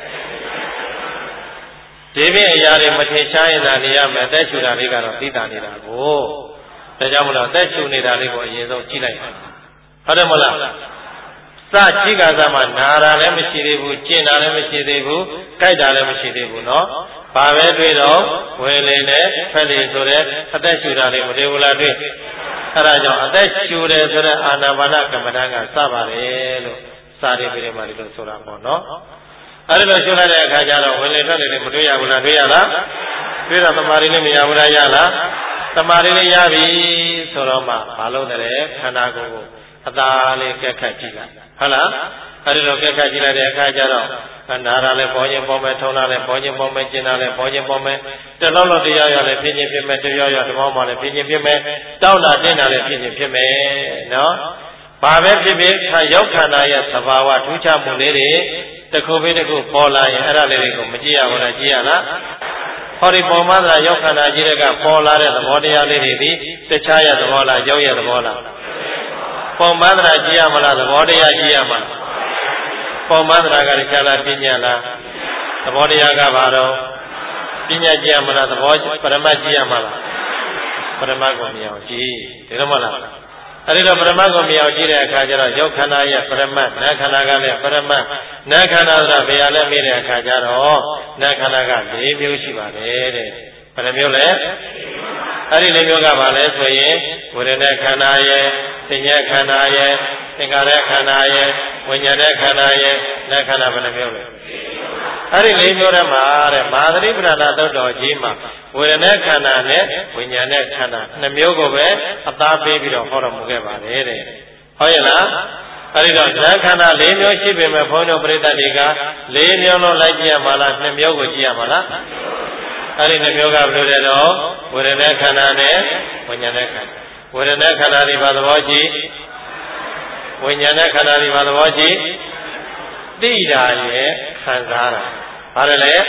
ဒီပြည့်အရာတွေမထင်ရှားရင်သာနေရမယ်အသက်ရှူတာလေးကတော့သိတာနေတာကိုဒါကြောင့်မလို့အသက်ရှူနေတာလေးကိုအရင်ဆုံးကြည့်လိုက်ပါဟုတ်တယ်မလားစကြည့်ကစားမှနာတာလည်းမရှိသေးဘူးကျင်တာလည်းမရှိသေးဘူးကြိုက်တာလည်းမရှိသေးဘူးเนาะဘာပဲတွေ့တော့ဝင်လေနဲ့ဖက်လေဆိုတဲ့အသက်ရှူတာလေးမတွေ့ဘူးလားတွေ့အဲဒါကြောင့်အသက်ရှူတယ်ဆိုတဲ့အာနာပါနကမ္မဋ္ဌာန်းကစပါတယ်လို့စာရီပြေမှာဒီလိုဆိုတာပေါ့เนาะအဲဒီလိုရှုလိုက်တဲ့အခါကျတော့ဝင်လေထွက်လေလည်းမတွေ့ရဘူးလားတွေ့ရလားတွေ့တော့သမာဓိလည်းမရဘူးလားရလားသမာဓိလည်းရပြီဆိုတော့မှမလုပ်တယ်ခန္ဓာကိုယ်ကိုအသာလေးကက်ခတ်ကြည့်လိုက်ဟုတ်လားအဲဒီလိုကက်ခတ်ကြည့်လိုက်တဲ့အခါကျတော့နာတာလည်းပေါ်ခြင်းပေါ်မယ်ထုံတာလည်းပေါ်ခြင်းပေါ်မယ်ကျင်တာလည်းပေါ်ခြင်းပေါ်မယ်တလောက်လောက်တရားရလည်းဖြစ်ခြင်းဖြစ်မယ်တရားရတမောမှလည်းဖြစ်ခြင်းဖြစ်မယ်တောက်တာတင်းတာလည်းဖြစ်ခြင်းဖြစ်မယ်နော်ဘာပဲဖြစ်ဖြစ်ရုပ်ခန္ဓာရဲ့သဘာဝထူးခြားမှုလေးတွေတစ်ခုပြီးတစ်ခုပေါ်လာရင်အဲ့ဒါလေးတွေကိုမကြည့်ရဘူးလားကြည့်ရလားဟောဒီပေါ်မှာသာရုပ်ခန္ဓာကြီးတွေကပေါ်လာတဲ့သဘောတရားလေးတွေဒီတခြားရဲ့သဘောလားရုပ်ရဲ့သဘောလားပေါ်မှာသာကြည့်ရမလားသဘောတရားကြည့်ရမလားပေါ်မှာသာကတခြားလားပညာလားသဘောတရားကဘာတော့ပညာကြည့်ရမလားသဘောပရမတ်ကြည့်ရမလားပရမတ်ကိုမြင်အောင်ကြည့်ဒီလိုမလားအဲဒီတော့ပရမတ်ကိုမြင်အောင်ကြည့်တဲ့အခါကျတော့ရုပ်ခန္ဓာရဲ့ပရမတ်နာခန္ဓာကလည်းပရမတ်နာခန္ဓာဆိုတာဘယ်ရလဲမေးတဲ့အခါကျတော့နာခန္ဓာက၄မျိုးရှိပါတယ်တဲ့ဘယ်နှမျိုးလဲအဲ့ဒီ၄မျိုးကဘာလဲဆိုရင်ဝေဒနာခန္ဓာရဲ့သင်္ညခန္ဓာရဲ့သင်္ခါရခန္ဓာရဲ့ဝိညာဉ်ခန္ဓာရဲ့နာခန္ဓာဘယ်နှမျိုးလဲအဲ့ဒီ၄မျိုးထဲမှာတဲ့မဟာသတိပဋ္ဌာန်သုတ်တော်ကြီးမှာဝေဒနာခန္ဓာနဲ့ဝိညာဉ်ခန္ဓာနှစ်မျိုးကိုပဲအသားပေးပြီးတော့ဟောတော်မူခဲ့ပါတယ်တဲ့ဟုတ်ရဲ့လားအဲ့ဒီတော့ဉာဏ်ခန္ဓာ၄မျိုးရှိပေမဲ့ဘုန်းတော်ပရိသတ်တွေက၄မျိုးလုံးလိုက်ကြည့်ရမှာလားနှစ်မျိုးကိုကြည့်ရမှာလားအဲ့ဒီနှစ်မျိုးကဘယ်လိုလဲတော့ဝေဒနာခန္ဓာနဲ့ဝိညာဉ်ခန္ဓာဝေဒနာခန္ဓာဒီဘာသဘောကြည့်ဝိညာဉ်ခန္ဓာဒီဘာသဘောကြည့်သိတာရဲ့ခံစားတာဘာလဲလဲ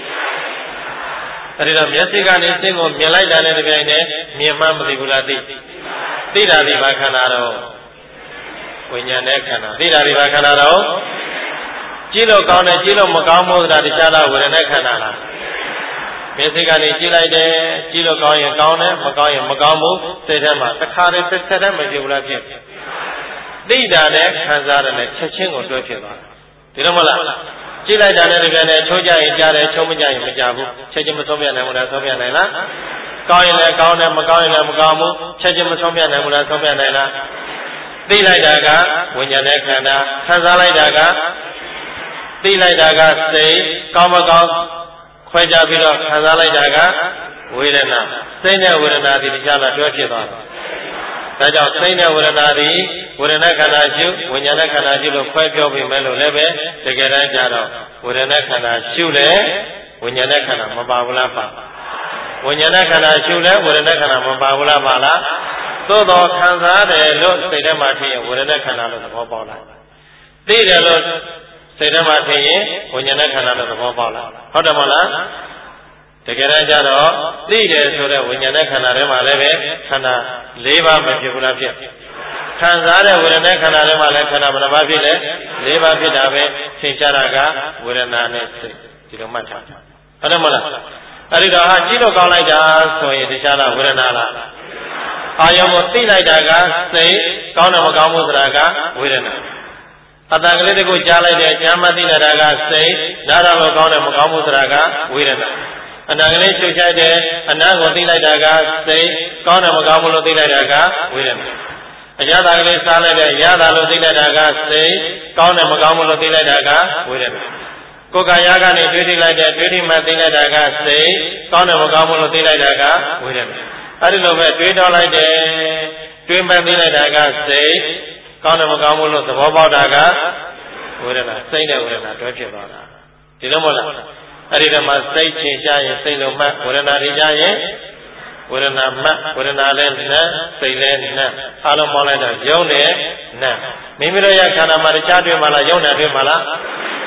အဲ့ဒီတော့မျက်စိကနေစိတ်ကိုမြင်လိုက်တာနဲ့တပြိုင်တည်းမြင်မှမသိဘူးလားသိသိတာဒီဘာခန္ဓာတော့ဝိညာဉ်နဲ့ခန္ဓာသိတာဒီဘာခန္ဓာတော့ကြည့်လို့ကောင်းတယ်ကြည့်လို့မကောင်းဘူးဆိုတာတခြားလားဝေဒနာခန္ဓာလားမျက်စိကနေကြည့်လိုက်တယ်ကြည့်လို့ကောင်းရင်ကောင်းတယ်မကောင်းရင်မကောင်းဘူးစိတ်ထဲမှာတစ်ခါတည်းတစ်ဆက်တည်းမဖြစ်ဘူးလားဖြစ်သိတာနဲ့ခံစားတယ်နဲ့ချက်ချင်းကိုတွဲဖြစ်သွားတယ်ဒီလိုမလားကြည့်လိုက်တာနဲ့တကယ်နဲ့ချိုးကြရင်ကြားတယ်ချိုးမကြရင်မကြားဘူးချက်ချင်းမဆုံးပြနိုင်ဘူးလားဆုံးပြနိုင်လားကောင်းရင်လည်းကောင်းတယ်မကောင်းရင်လည်းမကောင်းဘူးချက်ချင်းမဆုံးပြနိုင်ဘူးလားဆုံးပြနိုင်လားသိလိုက်တာကဝိညာဉ်နဲ့ခန္ဓာခံစားလိုက်တာကသိလိုက်တာကစိတ်ကောင်းမကောင်းခွဲခြားပြီးတော့ခံစားလိုက်တာကဝေဒနာစိတ်နဲ့ဝေဒနာဒီတရားလာတွဲဖြစ်သွားတယ်ဒါကြောင့်စိတ်နဲ့ဝေဒနာဒီဝေဒနာခန္ဓာရှုဝိညာဉ်ခန္ဓာရှုလို့ခွဲပြောပြီးမယ်လို့လည်းပဲတကယ်တမ်းကျတော့ဝေဒနာခန္ဓာရှုလဲဝိညာဉ်ခန္ဓာမပါဘူးလားပါဝိညာဉ်ခန္ဓာရှုလဲဝေဒနာခန္ဓာမပါဘူးလားပါလားသို့တော်ခံစားတယ်လို့စိတ်ထဲမှာထင်ရင်ဝေဒနာခန္ဓာလို့သဘောပေါက်လာသိတယ်လို့စိတ်ထဲမှာထင်ရင်ဝိညာဉ်ခန္ဓာလို့သဘောပေါက်လာဟုတ်တယ်မလားတကယ်တမ်းကျတော့သိတယ်ဆိုတဲ့ဝိညာဉ်ခန္ဓာထဲမှာလည်းပဲခန္ဓာ၄ပါးမဖြစ်ဘူးလားဖြစ်ခံစားတဲ့ဝေဒနာခန္ဓာထဲမှာလည်းခန္ဓာဘယ်နှပါးဖြစ်လဲ၄ပါးဖြစ်တာပဲသင်္ချာရကဝေဒနာနဲ့စိတ်ဒီလိုမှတ်ထားဟုတ်တယ်မလားအဲ့ဒီတော့ဟာကြည့်လို့ကောင်းလိုက်တာဆိုရင်တရားလားဝေဒနာလားအာယုံကိုသိလိုက်တာကစိတ်ကောင်းတယ်မကောင်းဘူးဆိုတာကဝေဒနာအတန်ကလေးတကူကြားလိုက်တဲ့အကျမ်းမသိလိုက်တာကစိတ်နားတော့ကောင်းတယ်မကောင်းဘူးဆိုတာကဝေဒနာအနာကလေးချုပ်ချိုက်တယ်အနာကိုသိလိုက်တာကစိတ်ကောင်းတယ်မကောင်းဘူးလို့သိလိုက်တာကဝေဒနာအရသာကလေးစားလိုက်တယ်ရတာလို့သိလိုက်တာကစိတ်ကောင်းတယ်မကောင်းဘူးလို့သိလိုက်တာကဝေဒနာကိုယ်ကာယကနေတွေးထိလိုက်တယ်တွေးထိမှသိလိုက်တာကစိတ်ကောင်းတယ်မကောင်းဘူးလို့သိလိုက်တာကဝေဒနာအဲ့ဒီလိုပဲတွေးတော့လိုက်တယ်တွေးမှသိလိုက်တာကစိတ်ကောင်းတယ်မကောင်းဘူးလို့သဘောပေါက်တာကဝေဒနာစိတ်နဲ့ဝေဒနာတွဲဖြစ်သွားတာဒီလိုမဟုတ်လားအဲ့ဒီတော့မှစိတ်ချင်းရှားရင်စိတ်လုံးမှဝေဒနာတွေရှားရင်ဝေဒနာမှဝေဒနာလည်းနဲ့စိတ်လည်းနဲ့အားလုံးပေါင်းလိုက်တော့ယုံနဲ့နဲ့မိမိတို့ရဲ့ခန္ဓာမှာတခြားတွေ့မှလားယုံနဲ့တွေ့မှလား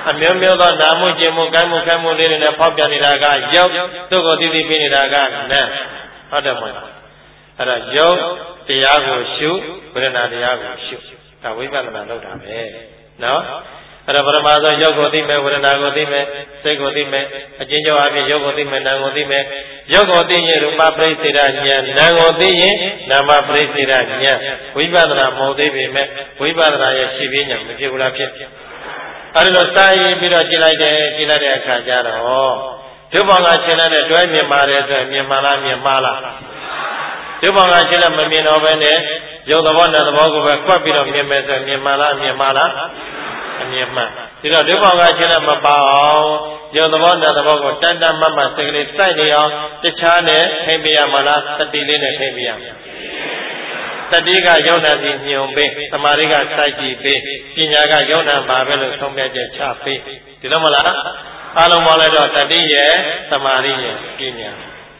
အမျိုးမျိုးသောနာမှုကျင်မှုကိုင်းမှုခိုင်းမှုလေးတွေနဲ့ဖောက်ပြန်နေတာကယုတ်သူ့ကိုသိသိပြနေတာကနတ်ဟုတ်တယ်မဟုတ်လားအဲ့ဒါယုတ်တရားကိုရှုဝေဒနာတရားကိုရှုဒါဝိပဿနာလုပ်တာပဲနော်အဲ့ဒါပရမသောယုတ်ကိုသိမယ်ဝေဒနာကိုသိမယ်စိတ်ကိုသိမယ်အကျဉ်းချုပ်အပြင်ယုတ်ကိုသိမယ်နာမ်ကိုသိမယ်ယုတ်ကိုသိရင်ရူပပရိစ္ဆေဒဉာဏ်နာမ်ကိုသိရင်နာမပရိစ္ဆေဒဉာဏ်ဝိပဿနာမဟုတ်သေးပေမဲ့ဝိပဿနာရဲ့ရှိပြီးဉာဏ်မဖြစ်ဘူးလားဖြစ်အဲ့ဒီလိုစာရေးပြီးတော့ကြည့်လိုက်တယ်ကြည့်လိုက်တဲ့အခါကျတော့ဒုဘောင်ကရှင်းတဲ့တွဲမြင်ပါတယ်ဆိုရင်မြင်မှလားမြင်မှားလားဒုဘောင်ကရှင်းတဲ့မမြင်တော့ဘဲနဲ့ယုတ်သဘောနဲ့သဘောကိုပဲကွက်ပြီးတော့မြင်မယ်ဆိုရင်မြင်မှလားမြင်မှားလားအမြင်မှန်ဒီတော့ဒုဘောင်ကရှင်းတဲ့မပါအောင်ယုတ်သဘောနဲ့သဘောကိုတန်တန်မတ်မတ်စိတ်ကလေးစိုက်နေအောင်တခြားနဲ့ထိမ့်ပြရမလားတတိလေးနဲ့ထိမ့်ပြရမယ်တတိကယုံနာပြီးညုံပေးသမာဓိကစိုက်ကြည့်ပေးပညာကယုံနာပါပဲလို့ဆုံးဖြတ်ချက်ချပေးဒီလိုမလားအားလုံးပေါ်လိုက်တော့တတိရဲ့သမာဓိရဲ့ပညာ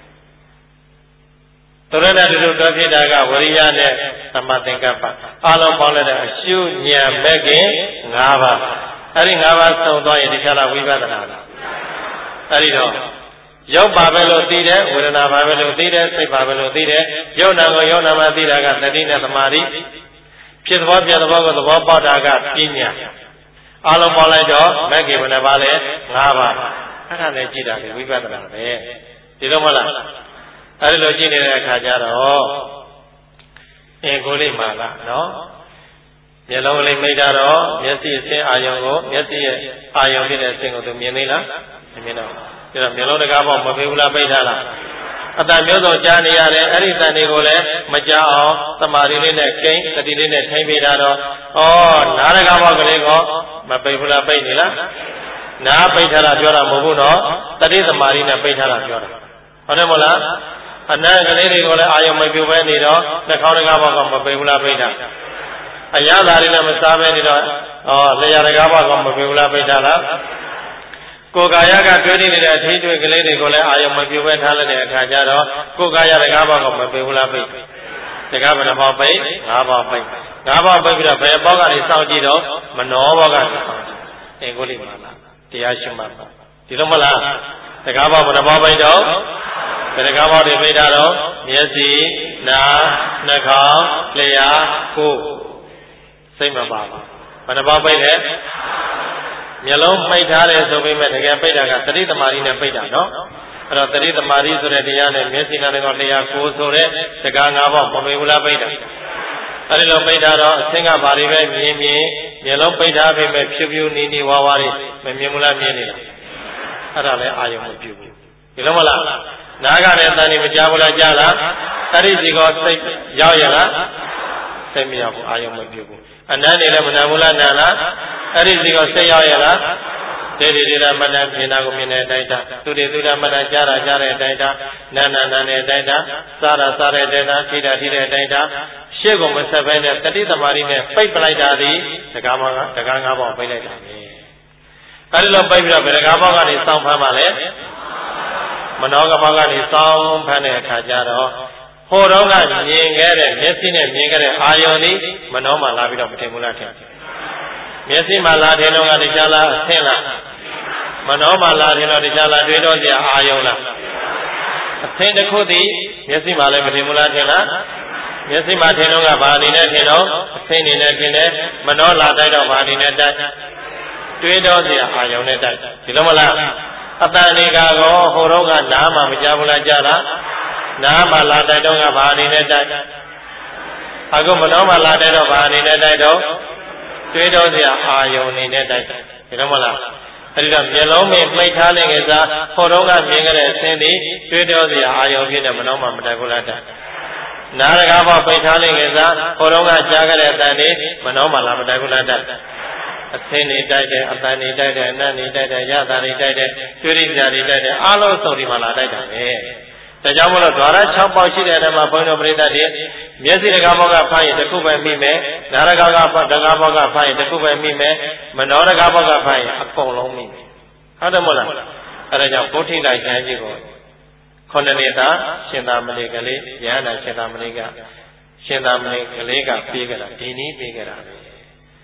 သရဏတုတော်ဖြစ်တာကဝရိယနဲ့သမသင်္ကပ္ပအားလုံးပေါ်လိုက်တဲ့အရှုဉာဏ်မဲ့ခင်၅ပါးအဲ့ဒီ၅ပါးသုံးသွားရင်ဒီကလာဝိပဿနာလားအဲ့ဒီတော့ရုပ်ပါပဲလို့သိတယ်ဝေဒနာပါပဲလို့သိတယ်စိတ်ပါပဲလို့သိတယ်ယုံနာကိုယုံနာမှသိတာကသတိနဲ့သမာဓိဖြစ်သဘောပြသဘောကိုသဘောပေါက်တာကပညာအားလုံးပေါက်လိုက်တော့မဂ္ဂင်ဘယ်နှပါလဲ၅ပါးအဲ့ဒါလည်းကြည့်တာလေဝိပဿနာပဲဒီလိုမဟုတ်လားအဲ့ဒီလိုကြည့်နေတဲ့အခါကျတော့အင်ကိုလေးမှလားနော်မျက်လုံးလေးမိတ်တာတော့မျက်စိအဆင်းအာယုံကိုမျက်စိရဲ့အာယုံဖြစ်တဲ့အဆင်းကိုသူမြင်သေးလားမမြင်တော့ဒါတော့မျက်လုံးတကားပေါက်မပေးဘူးလားပိတ်ထားလားအတန်မျိုးစုံကြားနေရတယ်အဲ့ဒီတန်တွေကိုလည်းမကြားအောင်သမာဓိလေးနဲ့ကိန်းသတိလေးနဲ့ထိမ့်ပေးတာတော့ဩနားတကားပေါက်ကလေးကောမပိတ်ဘူးလားပိတ်နေလားနားပိတ်ထားတာပြောတာမဟုတ်ဘူးနော်တတိသမာဓိနဲ့ပိတ်ထားတာပြောတာဟုတ်တယ်မဟုတ်လားအနံ့ကလေးတွေကိုလည်းအာယုံမပြုတ်ပဲနေတော့နှာခေါင်းတကားပေါက်ကမပိတ်ဘူးလားပိတ်တာအရသာတွေလည်းမစားပဲနေတော့ဩလျှာတကားပေါက်ကမပိတ်ဘူးလားပိတ်တာလားကိုယ်ကာယကတွေးနေတဲ့အထီးတွေးကလေးတွေကိုလည်းအာယုံမပြုတ်ပဲထားလိုက်တဲ့အခါကျတော့ကိုယ်ကာယတကားပေါက်ကမပိတ်ဘူးလားပိတ်တကားဘယ်နှပေါက်ပိတ်၅ပေါက်ပိတ်၅ပေါက်ပိတ်ပြီးတော့ဘယ်ပေါက်ကနေစောင့်ကြည့်တော့မနောပေါက်ကနေစောင့်ကြည့်အင်္ဂုလိမလားတရားရှိမှပါဒီလိုမလားတကားပေါက်ဘယ်နှပေါက်ပိတ်တော့ဘယ်တကားပေါက်တွေပိတ်တာတော့မျက်စိနားနှာခေါင်းလျှာကိုယ်စိတ်မပါဘူးဘယ်နှပေါက်ပိတ်လဲမျက်လုံးပိတ်ထားတယ်ဆိုပေမဲ့တကယ်ပိတ်တာကသတိသမารိနဲ့ပိတ်တာနော်အဲ့တော့သတိသမารိဆိုတဲ့တရားနဲ့မျက်စိနားနဲ့တရားကိုဆိုတဲ့တကား၅ပေါက်မမေဘူးလားပိတ်တာအဲ့ဒီလိုပိတ်တာတော့အဆင်းကဘာတွေပဲမြင်မြင်မျက်လုံးပိတ်ထားပေမဲ့ဖြူဖြူနီနီဝါဝါတွေမမြင်ဘူးလားမြင်နေတာအဲ့ဒါလည်းအာယုံမပြုဘူးဒီလိုမလားနားကလည်းအတန်ကြီးမကြားဘူးလားကြားလားအဲ့ဒီစီကောစိတ်ရောက်ရလားစိတ်မရောက်ဘူးအာယုံမပြုဘူးအနံ့နေလည်းမနာဘူးလားနာလားအဲ့ဒီစီကောစိတ်ရောက်ရလားဒေဒီဒေတာမနမြင်တာကိုမြင်တဲ့အတိုင်းတာသူတွေသူတာမနကြားတာကြားတဲ့အတိုင်းတာနာနာနာတဲ့အတိုင်းတာစားတာစားတဲ့အတိုင်းတာထိတာထိတဲ့အတိုင်းတာရှေ့ကမဆက်ဘဲနဲ့တတိသမารိနဲ့ပိတ်ပလိုက်တာဒီတကားမကတကား၅ပေါက်ပိတ်လိုက်တာပဲအဲ့ဒီလိုပိတ်ပြီးတော့ဘယ်တကားပေါက်ကနေစောင့်ဖမ်းပါလဲမနောကပေါက်ကနေစောင့်ဖမ်းတဲ့အခါကျတော့ဟိုတော့ကမြင်ခဲ့တဲ့မျက်စိနဲ့မြင်ခဲ့တဲ့အာယုန်ဒီမနောမှလာပြီးတော့မထင်ဘူးလားထင်မျက်စိမှလာထင်တော့ကတရားလားအဆင်းလားမနောမှလာထင်တော့တရားလားတွေ့တော့ကြအာယုန်လားအဆင်းတစ်ခုတည်းမျက်စိမှလည်းမထင်ဘူးလားထင်လားမျက်စိမှထင်တော့ကဘာအနေနဲ့ထင်တော့အဆင်းနေနဲ့ထင်တယ်မနောလာတိုက်တော့ဘာအနေနဲ့တိုက်တွေ့တော့ကြအာယုန်နဲ့တိုက်ဒီလိုမလားအတန်ဒီကတော့ဟိုတော့ကနားမှမကြားဘူးလားကြားလားနားမှလာတိုက်တော့ကဘာအနေနဲ့တိုက်အခုမနောမှလာတိုက်တော့ဘာအနေနဲ့တိုက်တော့တွေ့တော့စရာအာယုန်အနေနဲ့တိုက်တယ်ဒီလိုမလားအဲဒီတော့မျက်လုံးမမိတ်ထားတဲ့ကစားဟိုတော့ကမြင်ကြတဲ့အသင်းဒီတွေ့တော့စရာအာယုန်ဖြစ်တဲ့မနောမှမတိုက်ဘူးလားတိုက်နားတကားပေါက်ပိတ်ထားတဲ့ကစားဟိုတော့ကကြားကြတဲ့အတန်ဒီမနောမှလာမတိုက်ဘူးလားတိုက်အသင်းနေတိုက်တယ်အတန်နေတိုက်တယ်အနတ်နေတိုက်တယ်ရတာနေတိုက်တယ်တွေ့ရကြနေတိုက်တယ်အလုံးစုံဒီမှာလာတိုက်တာပဲဒါကြောင့်မလို့ဓာရ၆ပေါက်ရှိတဲ့နေရာမှာဘုန်းတော်ပရိသတ်တွေမျက်စိတကားပေါက်ကဖမ်းရင်တစ်ခုပဲမိမယ်နားတကားကတကားပေါက်ကဖမ်းရင်တစ်ခုပဲမိမယ်မနောတကားပေါက်ကဖမ်းရင်အကုန်လုံးမိမယ်ဟုတ်တယ်မဟုတ်လားအဲဒါကြောင့်ဘုဋ္ဌိလိုက်ဉာဏ်ကြီးကိုခုနှစ်နှစ်သားရှင်သာမဏေကလေးဉာဏ်နာရှင်သာမဏေကရှင်သာမဏေကလေးကပြေးကြတာဒီနည်းပြေးကြတာပဲ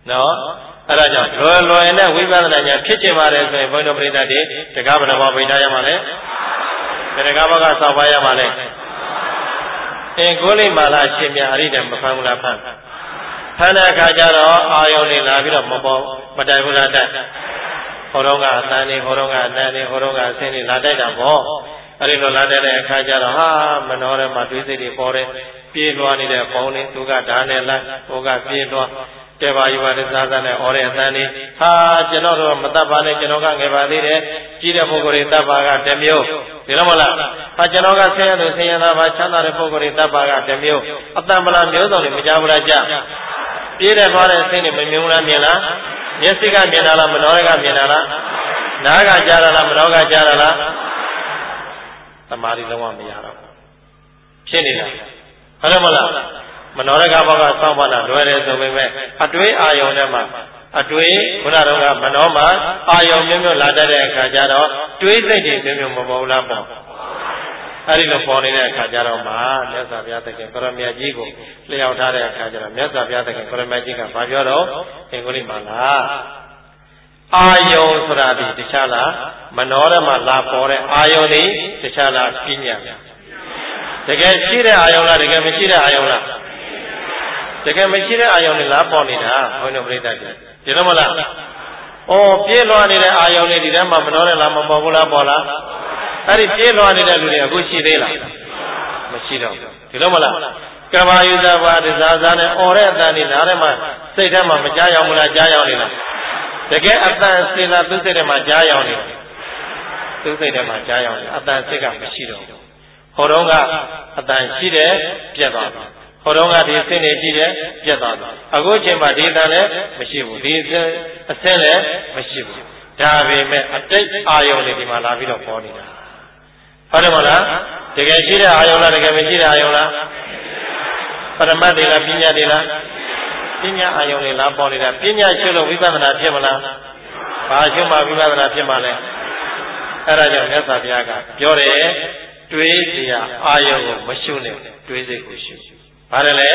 နော်အဲ့ဒါကြောင့်လွယ်လွယ်နဲ့ဝိပဿနာဉာဏ်ဖြစ်ချင်ပါတယ်ဆိုရင်ဘုန်းတော်ပရိသတ်တွေတကားဘယ်နှပါးပိဋကရမှာလဲဘယ်တကားဘကစောက်ပါရမှာလဲအင်ကိုလိမာလာအရှင်မြတ်အရိဒံမဖမ်းဘူးလားဖမ်းဖမ်းတဲ့အခါကျတော့အာယုန်နေလာပြီးတော့မပေါ်မတိုင်ဘူးလားတိုက်ဟောတော့ကအတန်နေဟောတော့ကအတန်နေဟောတော့ကအဆင်းနေလာတိုက်တာပေါ့အဲ့ဒီလိုလာတဲ့အခါကျတော့ဟာမနောထဲမှာတွေးစိတ်တွေပေါ်တယ်ပြေးလွှားနေတဲ့ပေါင်းနေသူကဓာတ်နဲ့လိုက်ဟိုကပြေးလွှားတေဘာယူပါတဲ့စားစားနဲ့ဩတဲ့အတန်နေဟာကျွန်တော်တို့မတတ်ပါနဲ့ကျွန်တော်ကငယ်ပါသေးတယ်ကြီးတဲ့ပုဂ္ဂိုလ်တွေတတ်ပါကတစ်မျိုးဒီလိုမလားဟာကျွန်တော်ကဆင်းရဲသူဆင်းရဲသားပါချမ်းသာတဲ့ပုဂ္ဂိုလ်တွေတတ်ပါကတစ်မျိုးအတန်ပလာမျိုးစုံတွေမကြဘူးလားကြပြေးတဲ့သွားတဲ့စိတ်တွေမမြင်ဘူးလားမြင်လားမျက်စိကမြင်တာလားမနှောကမြင်တာလားနားကကြားတာလားမနှောကကြားတာလားသမာဓိလုံးဝမရတော့ဖြစ်နေတာဟုတ်တယ်မလားမနောရကဘောကစောင့်ပါတာလွယ်တယ်ဆိုပေမဲ့အတွေးအာယုံထဲမှာအတွေးခုနကတော့မနောမှာအာယုံမျိုးမျိုးလာတတ်တဲ့အခါကျတော့တွေးစိတ်တွေမျိုးမျိုးမပေါ်ဘူးလားပေါ့အဲဒီလိုပေါ်နေတဲ့အခါကျတော့မှမြတ်စွာဘုရားသခင်ကရမကြီးကိုလျှောက်ထားတဲ့အခါကျတော့မြတ်စွာဘုရားသခင်ကရမကြီးကဘာပြောတော့အင်္ဂလိပ်မှာလားအာယုံဆိုတာဒီတခြားလားမနောရမှာလာပေါ်တဲ့အာယုံဒီတခြားလားပညာတကယ်ရှိတဲ့အာယုံလားတကယ်မရှိတဲ့အာယုံလားတကယ်မရှိတဲ့အာယုံတွေလားပေါ်နေတာဘုန်းတော်ပြိတ္တကြီးဒီလိုမလားအော်ပြေးလွှားနေတဲ့အာယုံတွေဒီထဲမှာမနှောတယ်လားမပေါ်ဘူးလားပေါ်လားအဲ့ဒီပြေးလွှားနေတဲ့လူတွေအခုရှိသေးလားမရှိတော့ဘူးဒီလိုမလားကဘာယုဇဘာဒဇာဇာနဲ့အော်တဲ့အတန်ဒီနားထဲမှာစိတ်ထဲမှာမကြားရောက်ဘူးလားကြားရောက်နေလားတကယ်အတန်စေလာသူစိတ်ထဲမှာကြားရောက်နေတယ်သူစိတ်ထဲမှာကြားရောက်နေအတန်စိတ်ကမရှိတော့ဘူးဟောတော့ကအတန်ရှိတယ်ပြတ်သွားတယ်ဟောတော့ကဒီစိတ်နေရှိတယ်ပြတ်သွားတယ်အခုချိန်မှာဒီအတန်လည်းမရှိဘူးဒီအစင်းလည်းမရှိဘူးဒါပေမဲ့အတိတ်အာယုံတွေဒီမှာလာပြီးတော့ပေါ်နေတာဟုတ်တယ်မလားတကယ်ရှိတဲ့အာယုံလားတကယ်မရှိတဲ့အာယုံလားပရမတ်တွေလားပညာတွေလားပညာအာယုံတွေလားပေါ်နေတာပညာရှုလို့ဝိပဿနာဖြစ်မလားဘာရှုမှဝိပဿနာဖြစ်မှာလဲအဲ့ဒါကြောင့်မြတ်စွာဘုရားကပြောတယ်တွေးစရာအာယုံကိုမရှုနဲ့တွေးစိတ်ကိုရှုပါတယ်လေ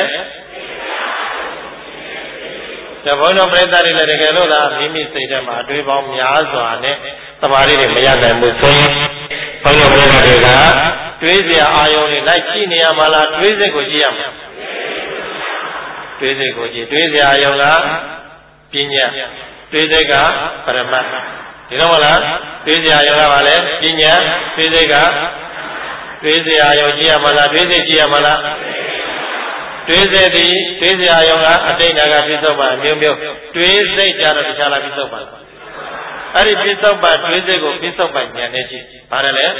တဘုံတော်ပြိဿတွေလည်းတကယ်လို့သာမိမိစိတ်ထဲမှာအတွေးပေါင်းများစွာနဲ့သမာဓိတွေမရနိုင်ဘူးဆိုရင်ဘုံတော်ပြိဿတွေကတွေးစရာအာယုံတွေလိုက်ကြည့်နေရမှာလားတွေးစိတ်ကိုကြည့်ရမှာတွေးစိတ်ကိုကြည့်တွေးစရာအာယုံကပညာတွေးစိတ်ကပရမတ်ဒီတော့မလားတွေးစရာအာယုံကဘာလဲပညာတွေးစိတ်ကတွေးစရာအာယုံကြည့်ရမှာလားတွေးစိတ်ကြည့်ရမှာလားတွေးစိတ်ဒီတွေးစရာအာယုံကအတိတ်နာကပြစ္ဆုတ်ပါမျိုးမျိုးတွေးစိတ်ကြတော့တခြားလားပြစ္ဆုတ်ပါအဲ့ဒီပြစ္ဆုတ်ပါတွေးစိတ်ကိုပြစ္ဆုတ်ပါဉာဏ်နဲ့ကြည့်ပါတယ်လေ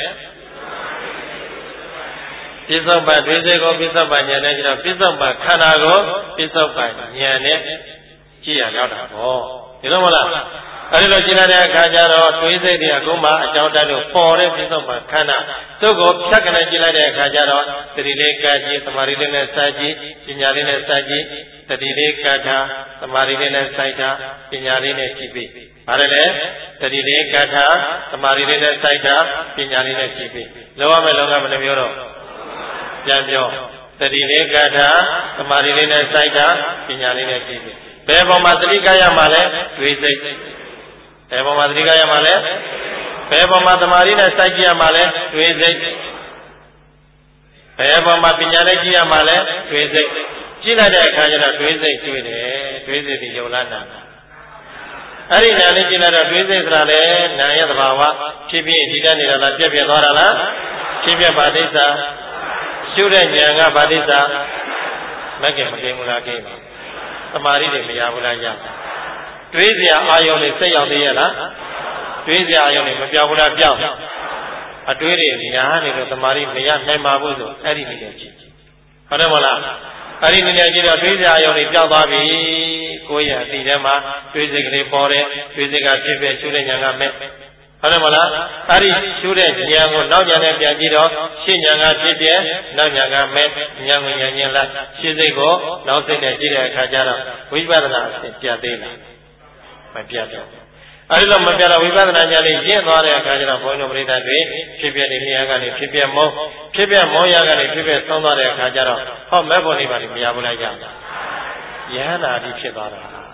ပြစ္ဆုတ်ပါတွေးစိတ်ကိုပြစ္ဆုတ်ပါဉာဏ်နဲ့ကြည့်တော့ပြစ္ဆုတ်ပါခန္ဓာကိုပြစ္ဆုတ်ပါဉာဏ်နဲ့ကြည့်ရရောက်တာပေါ့ဒီလိုမလားအဲဒီလိုကြည့်လိုက်တဲ့အခါကျတော့တွေးစိတ်တွေအခုမှအကြောင်းတန်းလို့ပေါ်တဲ့ပြစ္ဆုတ်ပါခန္ဓာသူ့ကိုဖြတ်ကနေကြည့်လိုက်တဲ့အခါကျတော့သတိလေးကကြည့်သမာဓိလေးနဲ့စိုက်ကြည့်ပညာလေးနဲ့စိုက်ကြည့်သတိလေးကထားသမာဓိလေးနဲ့စိုက်ထားပညာလေးနဲ့ကြည့်ပြီးပါတယ်လေသတိလေးကထားသမာဓိလေးနဲ့စိုက်ထားပညာလေးနဲ့ကြည့်ပြီးလောရမယ်လောကမနှမျိုးတော့ပြန်ပြောသတိလေးကထားသမာဓိလေးနဲ့စိုက်ထားပညာလေးနဲ့ကြည့်ပြီးဘယ်ပေါ်မှာသတိကရမှာလဲတွေးစိတ်ဘယ်ပေါ်မှာသတိကရမှာလဲဘယ်ပေါ်မှာသမာဓိနဲ့စိုက်ကြည့်ရမှာလဲတွေးစိတ်ဘယ်ပေါ်မှာပညာနဲ့ကြည့်ရမှာလဲတွေးစိတ်ကြည့်လိုက်တဲ့အခါကျတော့တွေးစိတ်တွေ့တယ်တွေးစိတ်ဒီယုံလားနာအဲ့ဒီနာလေးကြည့်လိုက်တော့တွေးစိတ်ဆိုတာလေနာရဲ့သဘာဝဖြစ်ဖြစ်ဒီတတ်နေတာလားပြက်ပြက်သွားတာလားဖြစ်ပြပါတိစ္ဆာရှုတဲ့ဉာဏ်ကပါတိစ္ဆာမကင်မကင်ဘူးလားကိပါသမာဓိတွေမရဘူးလားရတွေးစရာအာယုံတွေစိတ်ရောက်သေးရဲ့လားတွေးစရာအာယုံတွေမပြောင်းဘူးလားပြောင်းအတွေးတွေညာနေလို့သမာဓိမရနိုင်ပါဘူးဆိုအဲ့ဒီနည်းနဲ့ကြည့်ဟုတ်တယ်မလားအဲ့ဒီနည်းနဲ့ကြည့်တော့တွေးစရာအာယုံတွေပြောင်းသွားပြီကိုယ်ရအတိထဲမှာတွေးစိတ်ကလေးပေါ်တယ်တွေးစိတ်ကဖြစ်ဖြစ်ရှုတဲ့ဉာဏ်ကမဲ့ဟုတ်တယ်မလားအဲ့ဒီရှုတဲ့ဉာဏ်ကိုနောက်ဉာဏ်နဲ့ပြန်ကြည့်တော့ရှင်းဉာဏ်ကဖြစ်တယ်နောက်ဉာဏ်ကမဲ့ဉာဏ်ကိုဉာဏ်ချင်းလိုက်ရှင်းစိတ်ကိုနောက်စိတ်နဲ့ကြည့်တဲ့အခါကျတော့ဝိပဿနာအစဉ်ပြတ်သေးလားမပြတ်တော့အဲဒီလိုမပြတ်တော့ဝိပဿနာဉာဏ်လေးရင့်သွားတဲ့အခါကျတော့ဘုန်းတော်ပရိသတ်တွေဖြစ်ပြတဲ့နေရာကနေဖြစ်ပြမောဖြစ်ပြမောရကနေဖြစ်ပြဆုံးသွားတဲ့အခါကျတော့ဟောမဲ့ဖို့နေပါလိမ့်မရဘူးလားကြယဟန္တာဒီဖြစ်သွားတာ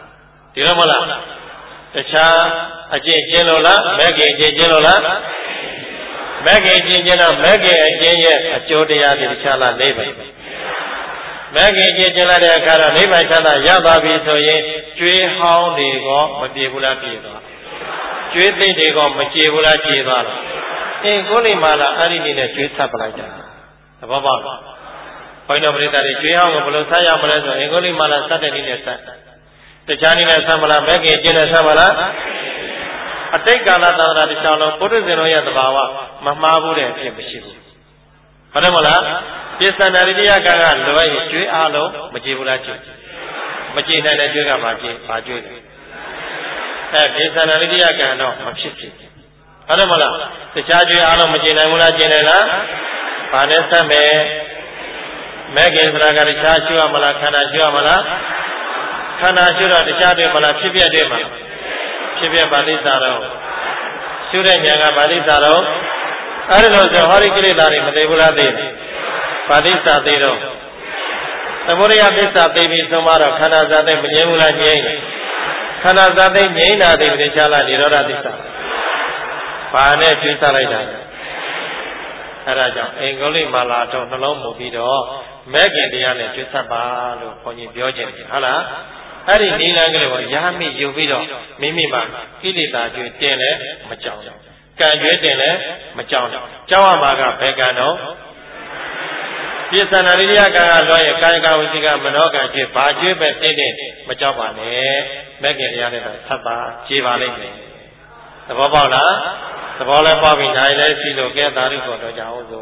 ဒီလိုမလားတခြားအကျင့်ကျင့်လို့လားမဲ့ခင်ကျင့်ကျင့်လို့လားမဲ့ခင်ကျင့်ကျင့်တော့မဲ့ခင်အကျင့်ရဲ့အကျိုးတရားတွေတခြားလားနိဗ္ဗာန်မဲ့ခင်ကျင့်ကျင့်လိုက်တဲ့အခါတော့နိဗ္ဗာန်ချမ်းသာရသွားပြီဆိုရင်ကျွေးဟောင်းတွေကမပြေဘူးလားပြေသွားကျွေးသိတွေကမကြေဘူးလားကြေသွားလားအင်းကိုလိမာလာအဲ့ဒီနေနဲ့ကျွေးဆက်ပလိုက်တာသဘောပေါက်ဘုန်းတော်ပရိသတ်တွေကျွေးဟောင်းကိုဘယ်လိုဆက်ရမလဲဆိုအင်္ဂုလိမာလာဆက်တဲ့နည်းနဲ့ဆက်တခြားနည်းနဲ့ဆက်မလားမဲ့ခင်ကျင့်နဲ့ဆက်မလားအတိတ်ကာလသာသနာတစ်လျှောက်လုံးပုရိသေတော်ရဲ့သဘာဝမမှားဘူးတဲ့အဖြစ်မရှိဘူးဟုတ်တယ်မလားပစ္စန္ဒရိယကံကလွယ်ရင်ကျွေးအားလုံးမကြေဘူးလားကျွေးမကြေနိုင်တဲ့ကျွေးကဘာကြေဘာကျွေးလဲအဲပစ္စန္ဒရိယကံတော့မဖြစ်ဖြစ်ဟုတ်တယ်မလားတခြားကျွေးအားလုံးမကြေနိုင်ဘူးလားကြေနိုင်လားဘာနဲ့ဆက်မယ်မဲ့ခင်ဆိုတာကတခြားကျွေးရမလားခန္ဓာကျွေးရမလားခန္ဓာကျွေးတော့တခြားတွေမလားဖြစ်ပြတွေမှာဖြစ်ပြပါဠိစာတော့ရှုတဲ့ဉာဏ်ကပါဠိစာတော့အဲ့ဒါလို့ဆိုဟောဒီကိလေသာတွေမသိဘူးလားသိတယ်ပါဠိစာသိတော့သမုဒယသစ္စာသိပြီးသုံးပါတော့ခန္ဓာဇာတိမငြိမ်းဘူးလားငြိမ်းတယ်ခန္ဓာဇာတိငြိမ်းတာသိပြီးခြားလားនិရောဓသစ္စာဘာနဲ့ကျွေးစားလိုက်တာအဲ့ဒါကြောင့်အင်္ဂုလိမာလာတော့နှလုံးမူပြီးတော့မဲ့ခင်တရားနဲ့ကျွေးစားပါလို့ဘုန်းကြီးပြောခြင်းဟုတ်လားအဲ့ဒီနိလန်းကလေးကိုရာမိယူပြီးတော့မိမိမှာကိလေသာကျွေးတင်လဲမကြောက်ဘူးကံကျွေးတင်လဲမကြောက်ဘူးကြောက်ရမှာကဘယ်ကံတော့ပစ္စန္ဒရိယကံကလွှဲရကာယကဝစီကမနောကံကျွေးဘာကျွေးပဲတင်းတင်းမကြောက်ပါနဲ့မဲ့ခင်တရားနဲ့ဆက်ပါခြေပါလိမ့်မယ်သဘောပေါက်လားသဘောလည်းပေါက်ပြီနိုင်လည်းရှိလို့ကဲသာရိပုတ္တရာကြောင့်ဆို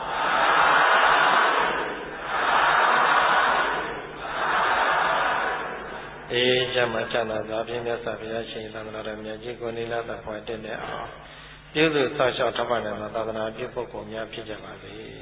အေးကျမ်းမှာကျမ်းသာစွာဖြင့်မြတ်စွာဘုရားရှင်သံဃာတော်မြတ်ကြီးကိုနိလသဖွယ်တင်တဲ့အောင်ပြုစုဆောက်ရှောက်ထောက်ပံ့တဲ့သာသနာပြုပုဂ္ဂိုလ်များဖြစ်ကြပါစေ